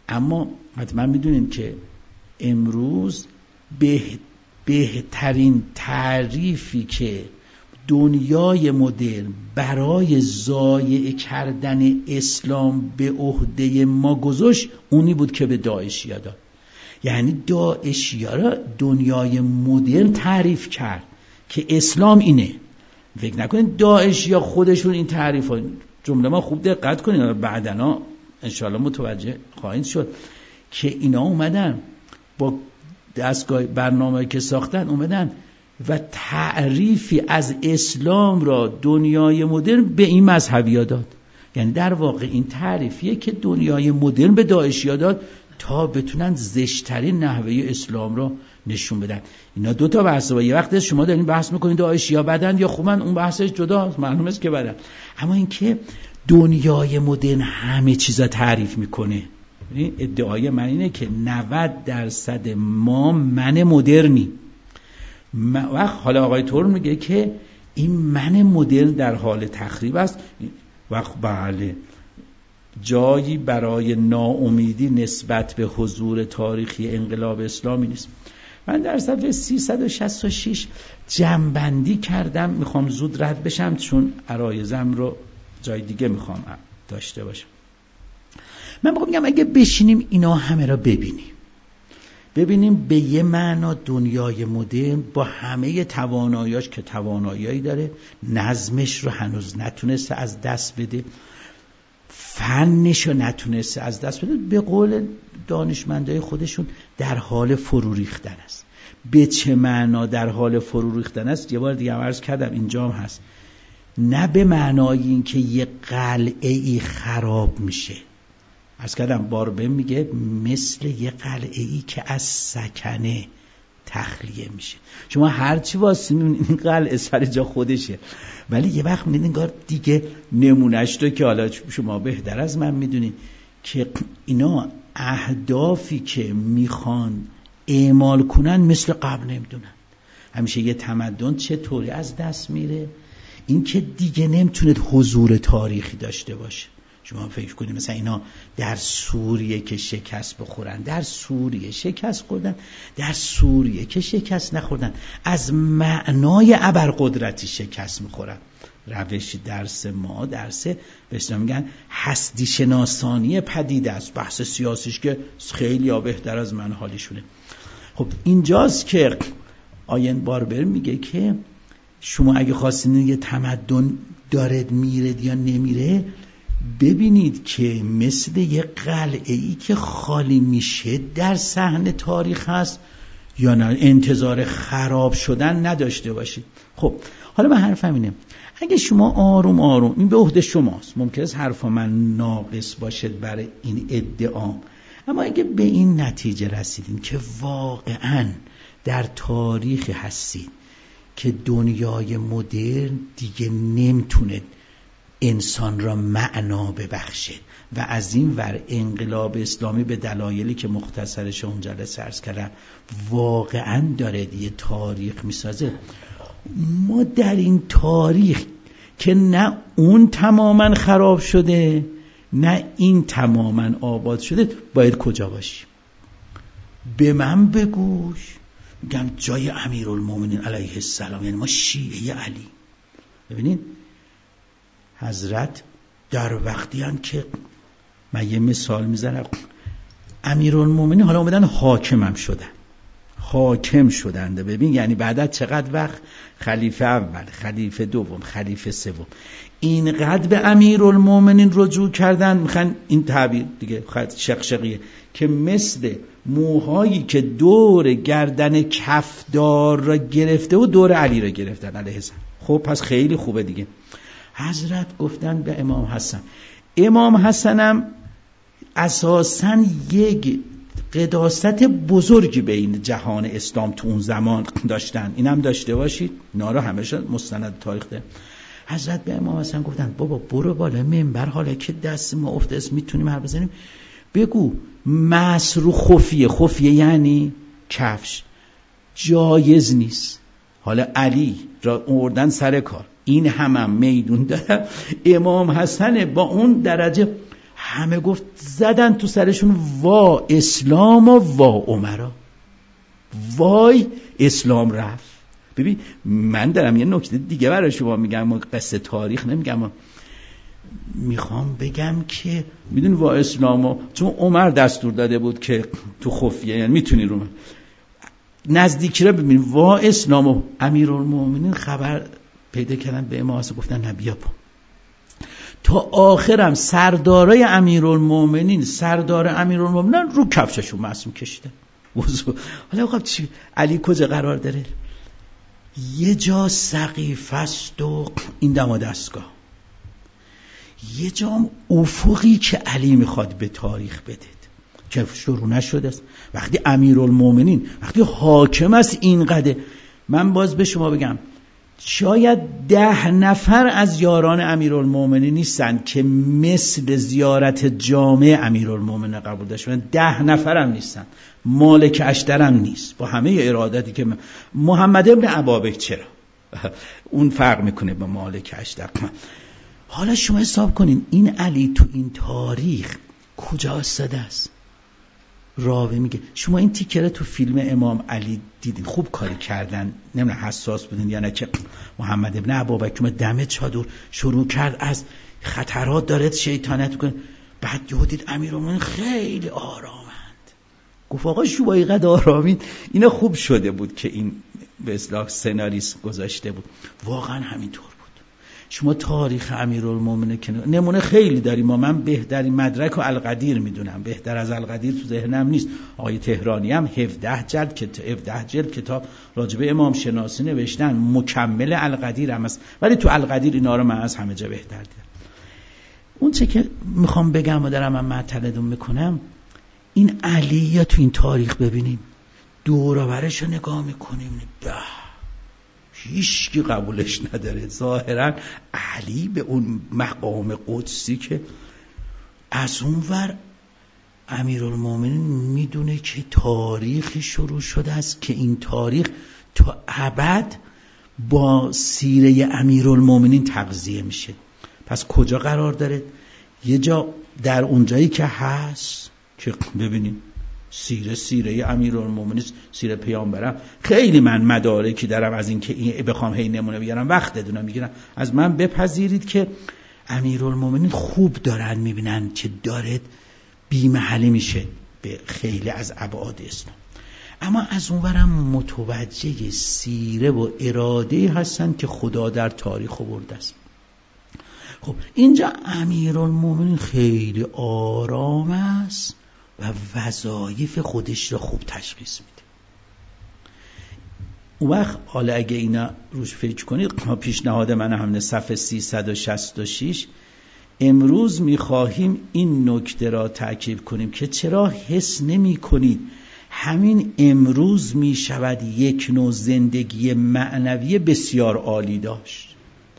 اما حتما میدونین که امروز به بهترین تعریفی که دنیای مدرن برای ضایع کردن اسلام به عهده ما گذاشت اونی بود که به داعشیا داد. یعنی داعشیا را دنیای مدرن تعریف کرد که اسلام اینه. فکر نکنید داعشیا خودشون این تعریف ها، جمله ما خوب دقت کنید بعدنا انشاءالله متوجه خواهید شد که اینا اومدن با دستگاه برنامه که ساختن اومدن و تعریفی از اسلام را دنیای مدرن به این مذهبی‌ها داد. یعنی در واقع این تعریفیه که دنیای مدرن به داعشی‌ها داد تا بتونن زشترین نحوه اسلام را نشون بدن. اینا دو تا بحثه. یه وقت شما دارین بحث میکنید داعشی‌ها بدن یا خوبن، اون بحثش جداست، معلومه است که بدن. اما اینکه دنیای مدرن همه چیزا تعریف میکنه. ادعای من اینه که نود درصد ما من مدرنی. وقت حالا آقای تور میگه که این من مدرن در حال تخریب است. وقت بله جایی برای ناامیدی نسبت به حضور تاریخی انقلاب اسلامی نیست. من در صفحه سیصد و شصت و شش جمع‌بندی کردم، میخوام زود رد بشم چون عرایضم رو جای دیگه میخوام داشته باشم. من میخوام بگم اگه بشینیم اینا همه را ببینیم ببینیم به یه معنا دنیای مدرن با همه تواناییاش که توانایی داره، نظمش رو هنوز نتونسته از دست بده، فنش رو نتونسته از دست بده، به قول دانشمندای خودشون در حال فرو ریختن است. به چه معنا در حال فرو ریختن است؟ یه بار دیگه عرض کردم اینجا هم هست. نه به معنای این که یه قلعه‌ای خراب میشه. عرض کردم باربن میگه مثل یه قلعه‌ای که از سکنه تخلیه میشه. شما هرچی واسه میبینید این قلعه سر جا خودشه، ولی یه وقت میبینید انگار دیگه نمونهش رو که حالا شما بهتر از من میدونید که اینا اهدافی که میخوان اعمال کنن مثل قبل نمیدونن. همیشه یه تمدن چطوری از دست میره؟ این که دیگه نمیتونه حضور تاریخی داشته باشه. شما فکر کنید مثلا اینا در سوریه که شکست بخورن، در سوریه شکست خوردن، در سوریه که شکست نخوردن، از معنای ابرقدرتی شکست میخورن. روش درس ما درس به اصطلاح میگن هستی شناسانی پدیده است. بحث سیاسیش که خیلی ها بهتر از من حالیشونه. خب اینجاست که آین باربر میگه که شما اگه خواستین یه تمدن دارد میره یا نمیره، ببینید که مثل یه قلعه‌ای که خالی میشه در صحنه تاریخ هست یا نه، انتظار خراب شدن نداشته باشید. خب حالا من حرفم اینه، اگه شما آروم آروم، این به عهده شماست، ممکنه است حرف من ناقص باشد برای این ادعا، اما اگه به این نتیجه رسیدین که واقعاً در تاریخ هستید که دنیای مدرن دیگه نمیتونه انسان را معنا ببخشه و از این ور انقلاب اسلامی به دلایلی که مختصرش اون جلسه عرض کردم واقعا داره یه تاریخ میسازه، ما در این تاریخ که نه اون تماما خراب شده نه این تماما آباد شده باید کجا باشیم؟ به من بگوش. میگم جای امیرالمومنین علیه السلام، یعنی ما شیعه علی. ببینید حضرت در وقتی هم که من یه مثال میزنم، امیرالمومنین حالا اومدن حاکم هم شدن، حاکم شدند. ببین یعنی بعد از چقدر وقت خلیفه اول، خلیفه دوم، خلیفه سوم، اینقدر به امیرالمومنین رجوع کردن، میخوان این تعبیر دیگه شقشقیه که مثل موهایی که دور گردن کفدار را گرفته و دور علی را گرفتن علیه السلام. خب پس خیلی خوبه دیگه. حضرت گفتن به امام حسن، امام حسنم اساساً یک قداست بزرگی بین جهان اسلام تو اون زمان داشتن، اینم داشته باشید، نارا همشه مستند تاریخ ده. حضرت به امام حسن گفتن بابا برو بالا منبر، حالا که دست ما افته است میتونیم حرف بزنیم، بگو مس رو خفیه، خفیه یعنی کفش، جایز نیست. حالا علی را آوردن سر کار، این هم, هم میدون داره، امام حسن با اون درجه همه گفت زدن تو سرشون وا اسلام و وا عمرا، وای اسلام رفت. ببین من دارم یه نکته دیگه برای شما میگم، قصه تاریخ نمیگم، میخوام بگم که میدونی وا اسلامو چون عمر دستور داده بود که تو خفیه، یعنی میتونی رو نزدیکی رو ببین، وا اسلامو امیرالمومنین خبر پیدا کردن به امام حسن، گفتن نه بیا پا. تا آخرم سردارای امیرالمومنین سردار امیرالمومنین رو کفششون معصوم کشیدن. حالا خب چی علی کجا قرار داره؟ یه جا سقیفه است و این دم دستگاه، یه جا افقی که علی میخواد به تاریخ بده که شروع نشده است. وقتی امیرالمومنین وقتی حاکم است اینقدر، من باز به شما بگم شاید ده نفر از یاران امیرالمومنین نیستن که مثل زیارت جامع امیرالمومنین قبول داشتن، ده نفر هم نیستن، مالک اشتر هم نیست، با همه ارادتی که من... محمد ابن ابابک چرا اون فرق میکنه با مالک اشتر. حالا شما حساب کنین این علی تو این تاریخ کجا استاده است؟ راوی میگه شما این تیکره تو فیلم امام علی دیدین، خوب کاری کردن، نمیدونم حساس بودین یا نه، که محمد ابن ابابک دم چادر شروع کرد از خطرات داره شیطانت کنه، بعد یهو دید امیرالمومنین خیلی آرامند، گفت آقا شما اینقدر آرامین، اینا خوب شده بود که این به اصطلاح سناریست گذاشته بود. واقعا همینطور بود. شما تاریخ امیرالمومنین که نمونه خیلی داریم، ما من بهترین مدرک و القدیر میدونم، بهتر از القدیر تو ذهنم نیست. آقای تهرانی هم هفده جلد که هفده جلد کتاب راجبه امام شناسی نوشتن، مکمل القدیر هم است، ولی تو القدیر اینا رو من از همه جا بهتر دیدم. اون چه که میخوام بگم و دارم من معتقدون میکنم، این علی یا تو این تاریخ ببینیم دور و برش رو نگاه میکنیم، به هیچ کی قبولش نداره. ظاهرا علی به اون مقام قدسی که از اون ور امیرالمومنین میدونه که تاریخی شروع شده است که این تاریخ تا ابد با سیره امیرالمومنین تغذیه میشه. پس کجا قرار داره؟ یه جا در اونجایی که هست که ببینیم سیره سیره امیرالمومنین، سیره پیامبرم. خیلی من مدارکی دارم از این که این بخوام هی نمونه بگیرم وقت دونم میگیرم، از من بپذیرید که امیرالمومنین خوب دارن میبینن که داره بی‌محلی میشه به خیلی از ابعاد اسلام، اما از اونورم متوجه سیره و اراده هستن که خدا در تاریخ آورده است. خب اینجا امیرالمومنین خیلی آرام است و وظایف خودش را خوب تشخیص میده. اون وقت حالا اگه اینا روش فکر کنید، پیشنهاد من همه صفحه سیصد و شصت و شش، امروز میخواهیم این نکته را تأکید کنیم که چرا حس نمی کنید همین امروز میشود یک نوع زندگی معنوی بسیار عالی داشت.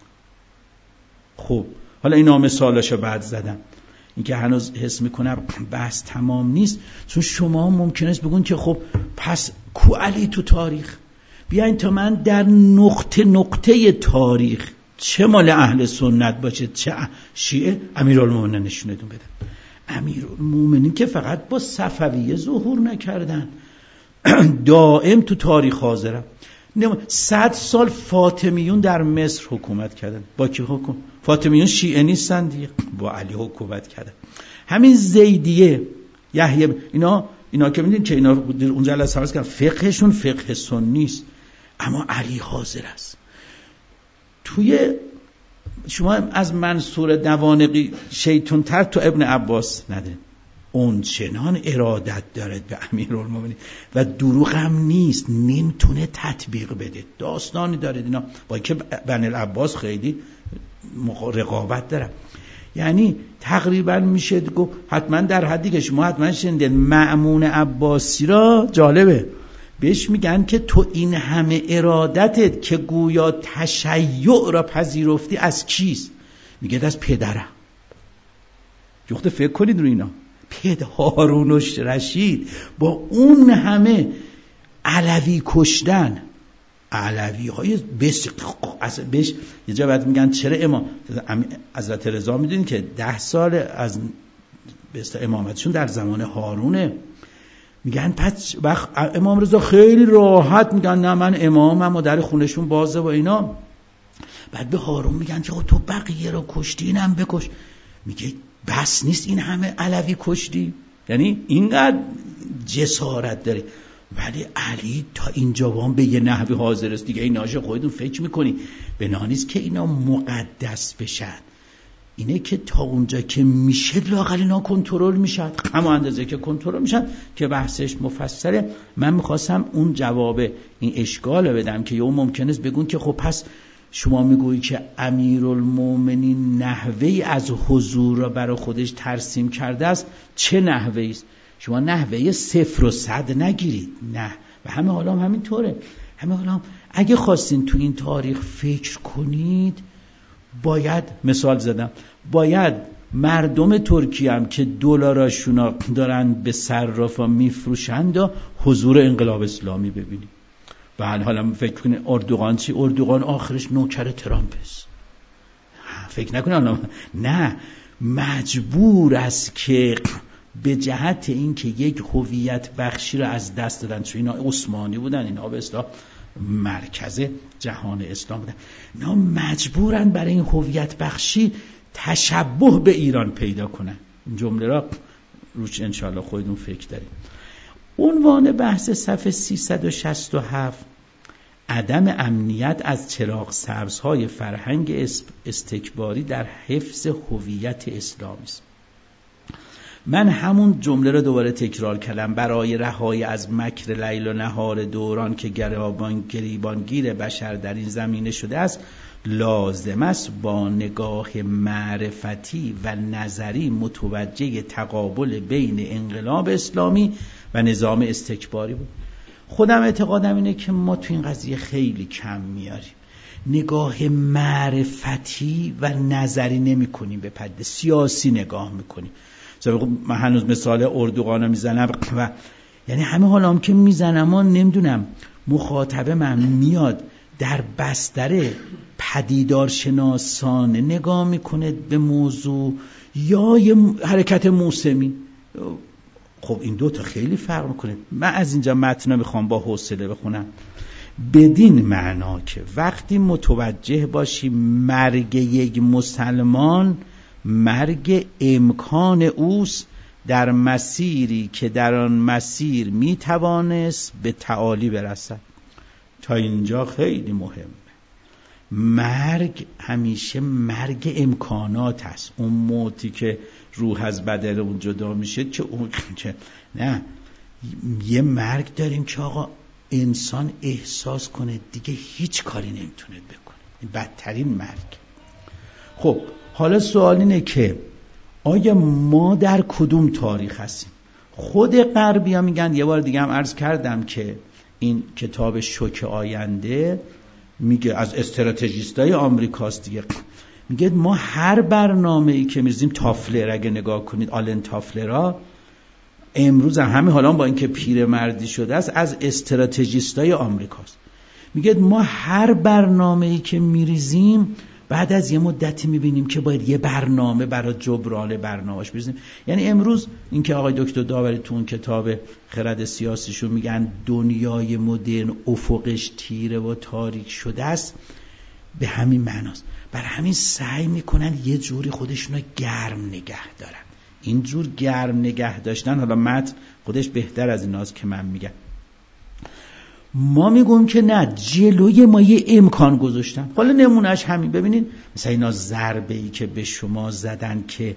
خب حالا اینا مثالاشو بعد زدم، اینکه هنوز حس میکنم بحث تمام نیست، چون شما ممکنه است بگون که خب پس کو علی تو تاریخ؟ بیاین تا من در نقطه نقطه تاریخ، چه مال اهل سنت باشه چه شیعه، امیرالمومنین نشونتون بدم. امیرالمومنین که فقط با صفویه ظهور نکردن، دائم تو تاریخ حاضرن. صد سال فاطمیون در مصر حکومت کردن. با کی حکومت؟ فاطمیون شیعه نیستن دیگه، با علی حکومت کردن. همین زیدیه، یحیی، اینا اینا که میدونید که اینا اونجا جلسه هست که فقهشون فقه سنی است، اما علی حاضر است. توی شما از منصور دوانقی شیطان تر تو ابن عباس نده، اون چنان ارادت دارد به امیرالمومنین و دروغ هم نیست، نمیتونه تطبیق بده. داستانی داره اینا با که بن العباس خیلی رقابت داره. یعنی تقریبا میشه گفت حتما در حدی که شما حتما شنیدین مأمون عباسی را، جالبه بهش میگن که تو این همه ارادتت که گویا تشیع را پذیرفتی از کیست؟ میگه از پدرم. جخته فکر کنید رو اینا، پدر هارون رشید با اون همه علوی کشتن، علوی های بس بهش یه جا بعد میگن چرا امام حضرت رضا میدونید که ده سال از به اصطلاح امامتشون در زمان هارونه. میگن پس وقت امام رضا خیلی راحت میگن نه من امامم و در خونشون بازه و اینا. بعد به هارون میگن که تو بقیه رو کشتی اینم بکش. میگه بس نیست این همه علوی کشتی؟ یعنی اینقدر جسارت داره. ولی علی تا اینجا وام به یه نحوی حاضر است دیگه. این ناشه خودتون فکر میکنی به نانیست که اینا مقدس بشن، اینه که تا اونجا که میشه لااقل اینا کنترل میشن، همه اندازه که کنترل میشن که بحثش مفصله. من میخواستم اون جواب این اشکال بدم که یه ممکنه است بگون که خب پس شما میگویی که امیرالمومنین نحوهی از حضور را برای خودش ترسیم کرده است. چه نحوهی است؟ شما نحوه صفر و صد نگیرید، نه. و همه حالا هم همین طوره. همه حالا هم اگه خواستین تو این تاریخ فکر کنید، باید مثال زدم، باید مردم ترکیه هم که دلاراشونا دارن به صرافا میفروشند و حضور انقلاب اسلامی ببینید. بله حالا فکر کنید اردوغان چی؟ اردوغان آخرش نوکر ترامپ است. فکر نکنید حالا نه، مجبور است که به جهت این که یک هویت بخشی رو از دست دادن، چون اینا عثمانی بودن، اینا به اصطلاح مرکز جهان اسلام بودن، اینا مجبورن برای این هویت بخشی تشبه به ایران پیدا کنن. این جمله را روش انشاءالله خودتون فکر دارید. عنوان بحث صفحه سیصد و شصت و هفت عدم امنیت از چراغ سبزهای فرهنگ استکباری در حفظ هویت اسلامی است. من همون جمله رو دوباره تکرار کردم. برای رهایی از مکر لیل و نهار دوران که گریبان گریبانگیر بشر در این زمینه شده است، لازم است با نگاه معرفتی و نظری متوجه تقابل بین انقلاب اسلامی و نظام استکباری بود. خودم اعتقادم اینه که ما تو این قضیه خیلی کم میاریم. نگاه معرفتی و نظری نمی کنیم، به پد سیاسی نگاه میکنیم. من هنوز مثال اردوغان میزنم و یعنی همه حالا هم که میزنم، ما نمیدونم مخاطب من میاد در بستر پدیدارشناسانه نگاه میکنه به موضوع یا یه حرکت موسمی. خب این دو تا خیلی فرق میکنه. من از اینجا متن میخوام با حوصله بخونم. بدین معنا که وقتی متوجه باشی مرگ یک مسلمان مرگ امکان اوست در مسیری که در آن مسیر میتوانست به تعالی برسد. تا اینجا خیلی مهمه. مرگ همیشه مرگ امکانات است. اون موتی که روح از بدن اون جدا میشه که اون که نه، یه مرگ داریم که آقا انسان احساس کنه دیگه هیچ کاری نمیتونه بکنه. این بدترین مرگ. خب حالا سوال اینه که آیا ما در کدوم تاریخ هستیم؟ خود غربی ها میگن، یه بار دیگه هم عرض کردم که این کتاب شوک آینده میگه از استراتژیستای آمریکاست دیگه، میگه ما هر برنامه‌ای که می‌ریزیم، تافلر اگه نگاه کنید، آلن تافلرا امروز هم همه حالا با اینکه پیرمردی شده است از استراتژیستای آمریکاست، میگه ما هر برنامه‌ای که می‌ریزیم بعد از یه مدتی میبینیم که باید یه برنامه برای جبران برنامه‌اش بریزیم. یعنی امروز اینکه آقای دکتر داوری تو اون کتاب خرد سیاسیشون میگن دنیای مدرن افقش تیره و تاریک شده است، به همین معناست. برای همین سعی میکنن یه جوری خودشونو گرم نگه دارن. این جور گرم نگه داشتن، حالا متن خودش بهتر از ایناست که من میگم. ما میگم که نه، جلوی ما یه امکان گذاشتن. حالا نمونهش همین، ببینید مثلا اینا ضربه ای که به شما زدن که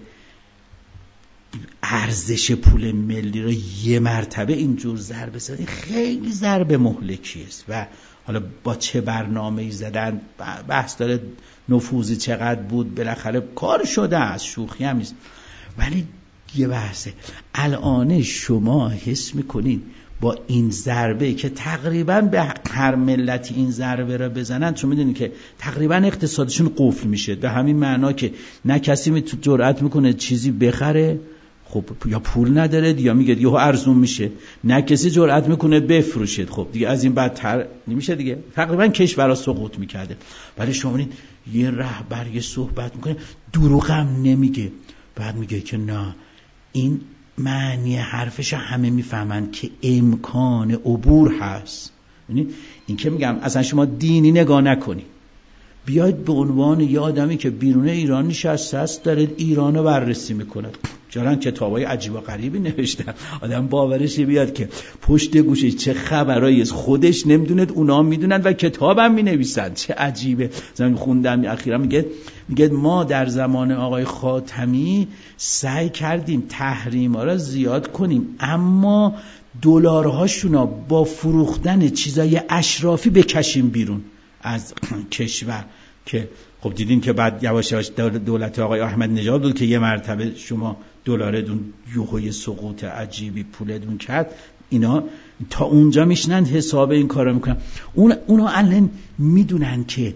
ارزش پول ملی رو یه مرتبه اینجور ضربه زدن، خیلی ضربه مهلکی است. و حالا با چه برنامه‌ای زدن، بحث داره نفوذی چقدر بود، بالاخره کار شده است، شوخی هم نیست. ولی یه بحثه الان شما حس میکنید با این ضربه که تقریبا به هر ملتی این ضربه را بزنن، چون میدونید که تقریبا اقتصادشون قفل میشه، به همین معنا که نه کسی می جرأت میکنه چیزی بخره، خب یا پول نداره یا میگه یهو ارزون میشه، نه کسی جرأت میکنه بفروشه، خب دیگه از این بدتر نمیشه دیگه. تقریبا کشورها سقوط میکرده. ولی شما ببینید یه رهبر یه صحبت میکنه، دروغ هم نمیگه، بعد میگه که نه این معنی حرفش همه میفهمن که امکان عبور هست. یعنی این که میگم اصلا شما دینی نگاه نکنی، بیاید به عنوان یه آدمی که بیرون ایران نشسته است داره ایران رو بررسی میکنه. چرا کتابای عجیب و غریبی نوشتن، آدم باورش بیاد که پشت گوشش چه خبرایی است خودش نمیدوند اونا میدونن و کتابم مینویسن. چه عجیبه. مثلا خوندم اخیرا میگه میگه ما در زمان آقای خاتمی سعی کردیم تحریما را زیاد کنیم، اما دلارهاشونا با فروختن چیزای اشرافی بکشیم بیرون از کشور. که خب دیدین که بعد یواش یواش دولت آقای احمد نژاد بود که یه مرتبه شما دلاردون یوهوی سقوط عجیبی پولتون کرد. اینا تا اونجا میشنن حساب این کارا میکنن. اون اونا الان میدونن که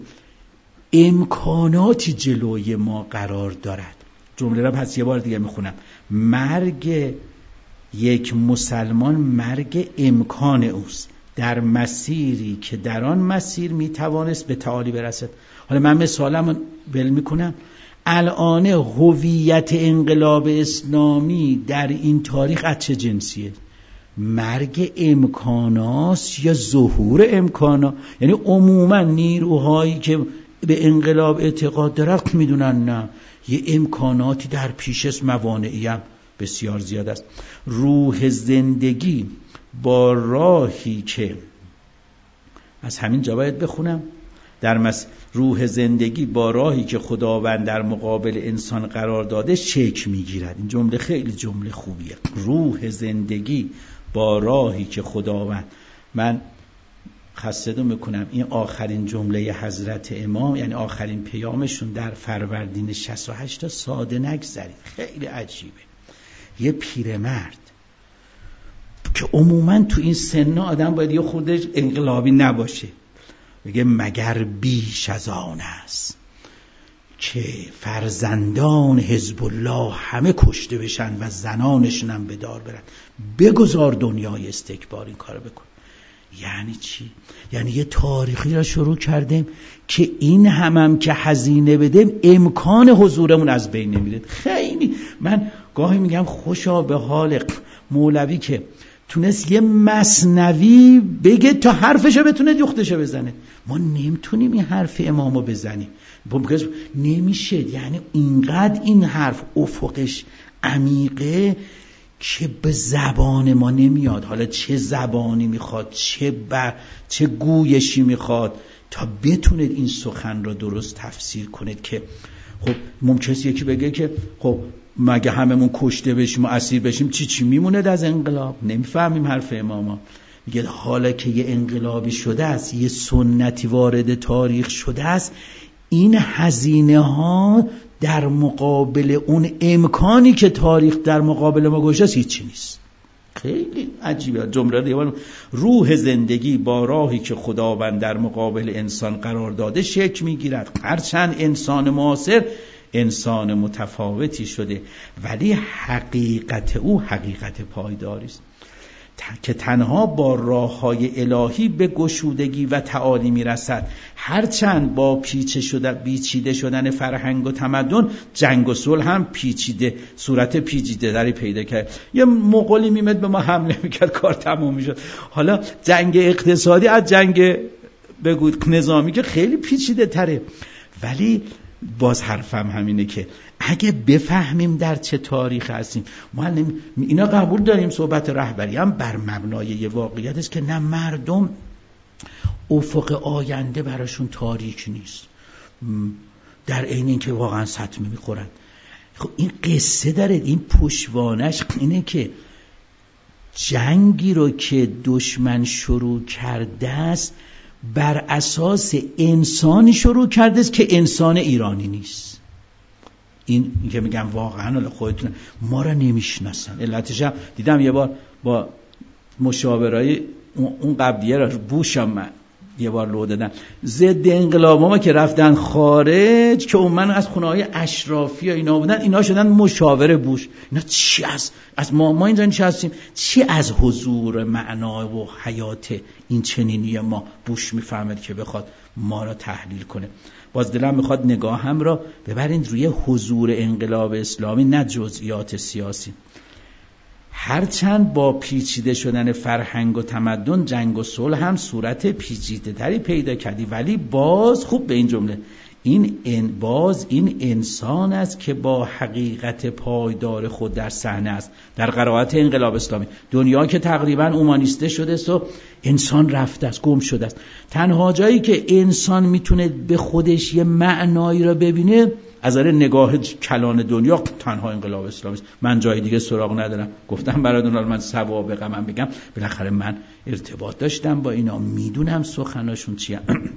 امکاناتی جلوی ما قرار دارد. جمله را پس یه بار دیگه میخونم. مرگ یک مسلمان مرگ امکان اوست در مسیری که در آن مسیر میتوانست به تعالی برسد. حالا من مثالم بل میکنم. الان هویت انقلاب اسلامی در این تاریخ از چه جنسیه؟ مرگ امکاناست یا ظهور امکانا؟ یعنی عموما نیروهایی که به انقلاب اعتقاد دارن میدونن نه، یه امکاناتی در پیش است، موانعی هم بسیار زیاد است. روح زندگی با راهی که از همین جا باید بخونم در مس... روح زندگی با راهی که خداوند در مقابل انسان قرار داده شکل میگیرد. این جمله خیلی جمله خوبیه. روح زندگی با راهی که خداوند، من خسته‌دون میکنم این آخرین جمله حضرت امام، یعنی آخرین پیامشون در فروردین شصت و هشت، ساده نگذرید، خیلی عجیبه. یه پیرمرد که عموما تو این سن آدم باید یه خودش انقلابی نباشه، میگه مگر بیش از آن است که فرزندان حزب الله همه کشته بشن و زنانشون هم به دار برن، بگذار دنیای استکبار این کارو بکن. یعنی چی؟ یعنی یه تاریخی را شروع کردیم که این هم هم که هزینه بدیم امکان حضورمون از بین نمیره. خیلی من گاهی میگم خوشا به حال مولوی که تونست یه مثنوی بگه تا حرفشو بتونه یختشو بزنه. ما نمیتونیم این حرف امامو بزنیم، بگذار نمیشه. یعنی اینقدر این حرف افقش عمیقه که به زبان ما نمیاد. حالا چه زبانی میخواد، چه بر چه گویشی میخواد تا بتونید این سخن را درست تفسیر کنید. که خب ممکنه یکی بگه که خب مگه هممون کشته بشیم و اسیر بشیم چی چی میمونه از انقلاب؟ نمیفهمیم حرف اماما. میگه حالا که یه انقلابی شده است، یه سنتی وارد تاریخ شده است، این هزینه ها در مقابل اون امکانی که تاریخ در مقابل ما گذاشته است هیچی نیست. خیلی عجیبه. جمله دیوان روح زندگی با راهی که خداوند در مقابل انسان قرار داده شکل میگیرد. هرچند انسان معاصر انسان متفاوتی شده، ولی حقیقت او حقیقت پایداری است که تنها با راه‌های الهی به گشودگی و تعالی میرسد. هرچند با پیچه شده پیچیده شدن فرهنگ و تمدن، جنگ و صلح هم پیچیده صورت پیچیده دری پیدا کرد. یه مغولی میمد به ما حمله میکرد، کار تموم میشد. حالا جنگ اقتصادی از جنگ بگو نظامی که خیلی پیچیده تره. ولی باز حرفم همینه که اگه بفهمیم در چه تاریخ هستیم، ما نمی... اینا قبول داریم صحبت رهبری هم بر مبنای یه واقعیت است که نه، مردم افق آینده براشون تاریک نیست، در عین اینکه واقعا سطمه میخورن. خب این قصه داره، این پشتوانش اینه که جنگی رو که دشمن شروع کرده است بر اساس انسانی شروع کرده است که انسان ایرانی نیست. این که میگم واقعا خودتون ما را نمیشناسن. علتش هم دیدم یه بار با مشاورای اون قبلیه را بوش هم من یه بار لو دادن ضد انقلاب ما که رفتن خارج، که اون من از خونه های اشرافی و اینا بودن، اینا شدن مشاور بوش. اینا چی از از ما ما اینجا چی هستیم؟ چی از حضور معنا و حیات این چنینی ما بوش میفهمد که بخواد ما را تحلیل کنه؟ باز دلم میخواد نگاه هم را ببرین روی حضور انقلاب اسلامی، نه جزئیات سیاسی. هرچند با پیچیده شدن فرهنگ و تمدن جنگ و صلح هم صورت پیچیده تری پیدا کردی، ولی باز خوب به این جمله، این ان باز این انسان است که با حقیقت پایدار خود در صحنه است. در قرائت انقلاب اسلامی دنیا که تقریبا اومانیسته شده است و انسان رفته است، گم شده است. تنها جایی که انسان میتونه به خودش یه معنایی را ببینه از نظر نگاه کلان دنیا تنها انقلاب اسلامی است. من جای دیگه سراغ ندارم. گفتم براتون، من سوابق من بگم، بالاخره من ارتباط داشتم با اینا، میدونم سخناشون چیه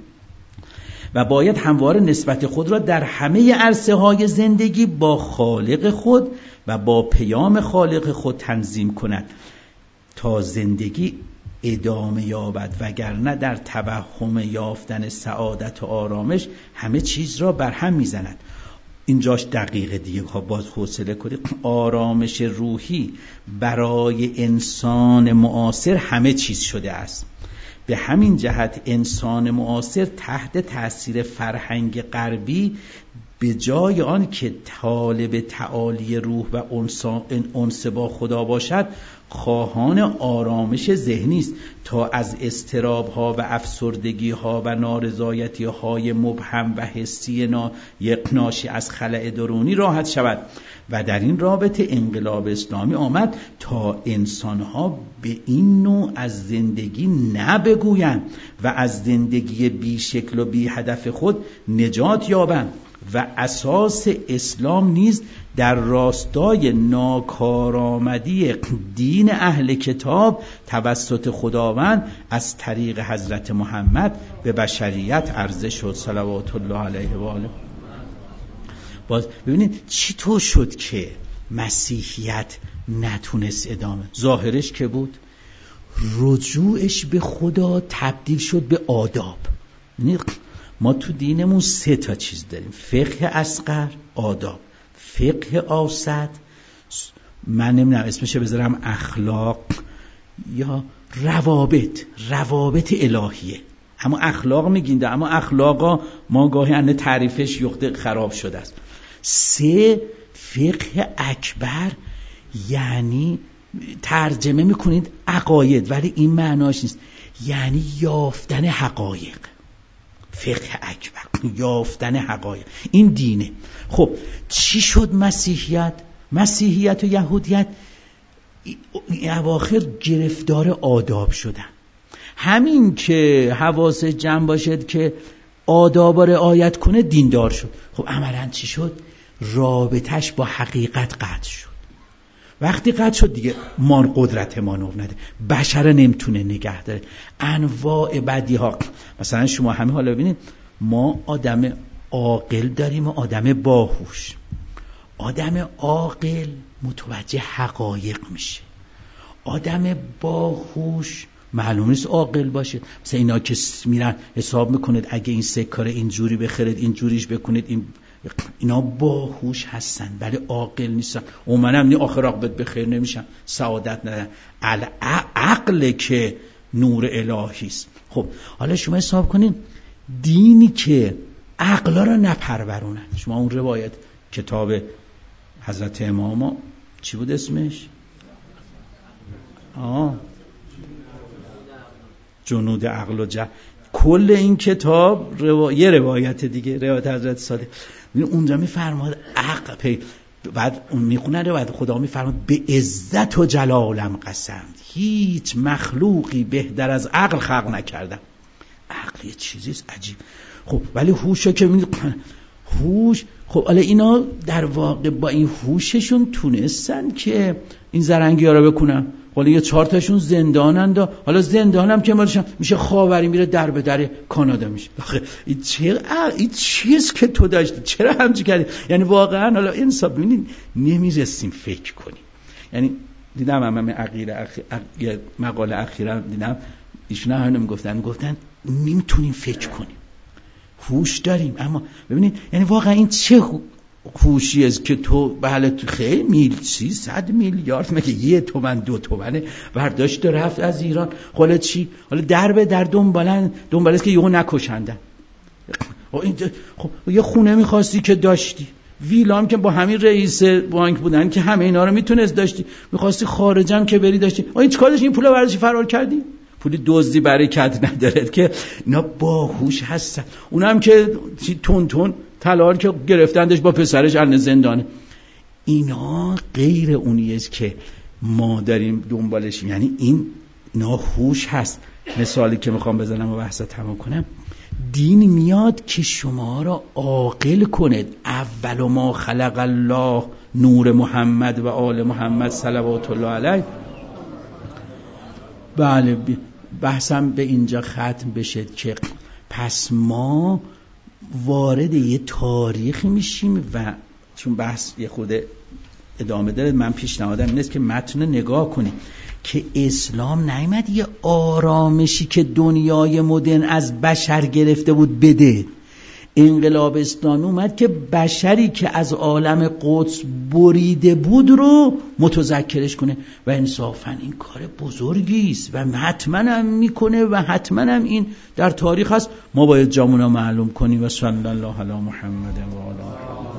و باید همواره نسبت خود را در همه عرصه های زندگی با خالق خود و با پیام خالق خود تنظیم کند تا زندگی ادامه یابد، وگرنه در توهم یافتن سعادت و آرامش همه چیز را برهم میزند. اینجاش دقیقه دیگه ها باز حوصله کنید. آرامش روحی برای انسان معاصر همه چیز شده است. به همین جهت انسان معاصر تحت تأثیر فرهنگ غربی به جای آن که طالب تعالی روح و انس با خدا باشد، خواهان آرامش ذهنی است تا از اضطراب‌ها و افسردگی‌ها و نارضایتی‌های مبهم و حسی ناشی از خلأ درونی راحت شود و در این رابطه انقلاب اسلامی آمد تا انسان‌ها به این نوع از زندگی نبگویند و از زندگی بی شکل و بی هدف خود نجات یابند و اساس اسلام نیز در راستای ناکارآمدی دین اهل کتاب توسط خداوند از طریق حضرت محمد به بشریت عرضه شد صلوات الله علیه و آله. باز ببینید چی تو شد که مسیحیت نتونست ادامه، ظاهرش که بود رجوعش به خدا تبدیل شد به آداب. ما تو دینمون سه تا چیز داریم: فقه اصغر، آداب، فقه اوسط، من نمیدونم اسمش بذارم اخلاق یا روابط، روابط الهیه. اما اخلاق میگینده، اما اخلاقا ما گاهی انه تعریفش یخته خراب شده است. سه، فقه اکبر، یعنی ترجمه میکنید عقاید، ولی این معناش نیست، یعنی یافتن حقایق. فقه اکبر، یافتن حقایق، این دینه. خب چی شد مسیحیت؟ مسیحیت و یهودیت این اواخر گرفتار آداب شدن. همین که حواس جمع باشد که آداب را رعایت کنه دیندار شد. خب عملاً چی شد؟ رابطش با حقیقت قطع شد. وقتی قطع شد دیگه ما قدرت مانور نده، بشر نمیتونه نگه داره. انواع بدی ها، مثلا شما همه حالا ببینید ما آدم عاقل داریم و آدم باهوش. آدم عاقل متوجه حقایق میشه، آدم باهوش معلوم نیست عاقل باشه. مثلا اینا که میرن حساب میکنید اگه این سکه رو اینجوری بخرید اینجوریش بکنید، این اینا باهوش هستن ولی عاقل نیستن. و منم نی آخر عاقبت بخیر نمیشن، سعادت ندارن. عقل که نور الهی است. خب حالا شما حساب کنین دینی که عقلا رو نپرورونه. شما اون روایت کتاب حضرت امام چی بود اسمش؟ آه جنود عقل و جهل. کل این کتاب روا... یه روایت دیگه، روایت حضرت صادق. اونجا میفرماد عقل پی... بعد اون میخونه روایت خدا میفرماد به عزت و جلالم قسم هیچ مخلوقی بهتر از عقل خلق نکردم. عقل یه چیزیست عجیب. خب ولی هوشو که می هوش، خب حالا اینا در واقع با این هوششون تونستن که این زرنگی ها رو بکنن. حالا یه چهار تاشون زندانند، حالا زندانم که مالشن میشه خاوری، میره در به در کانادا میشه. آخه این چه این چیز که تو داشتی چرا همچی کردی؟ یعنی واقعا حالا انصاف ببینید نمیرسیم فکر کنیم. یعنی دیدم همه عقیده اخیر یه مقاله اخیرا دیدم ایشون هم میگفتن میگفتن نمیتونیم فکر کنیم، هوش داریم اما ببینید یعنی واقعا این چه هوشی است که تو بله تو خیلی میل سیصد میلیارد مگه یه تومن دو تومنه برداشت رفت از ایران. حالا چی؟ حالا در به در دنبالن دنبالست که یهو نکشندن. خب یه خونه میخواستی که داشتی، ویلام که با همین رئیس بانک بودن که همه اینا رو میتونست داشتی، میخواستی خارجم که بری داشتی. آ این چیکار داشتی؟ این پولا برای فرار کردی؟ پولی دزدی برکت نداره که اینا باهوش هستن. اونم که تون تون طلال که گرفتندش با پسرش الان زندانه. اینا غیر اونیست که ما داریم دنبالش. یعنی این اینا هوش هست. مثالی که میخوام بزنم و بحث تمام کنم، دین میاد که شما را عاقل کنه. اول ما خلق الله نور محمد و آل محمد صلوات الله علیه. بله بحثم به اینجا ختم بشه که پس ما وارد یه تاریخ میشیم و چون بحث یه خود ادامه داره، من پیشنهادم اینه که متن نگاه کنیم که اسلام نیامد یه آرامشی که دنیای مدرن از بشر گرفته بود بده. انقلاب اسلامی اومد که بشری که از عالم قدس بریده بود رو متذکرش کنه و انصافا این کار بزرگی است و حتما هم میکنه و حتما هم این در تاریخ هست. ما باید جامونا معلوم کنیم. و صلی الله علی محمد و آله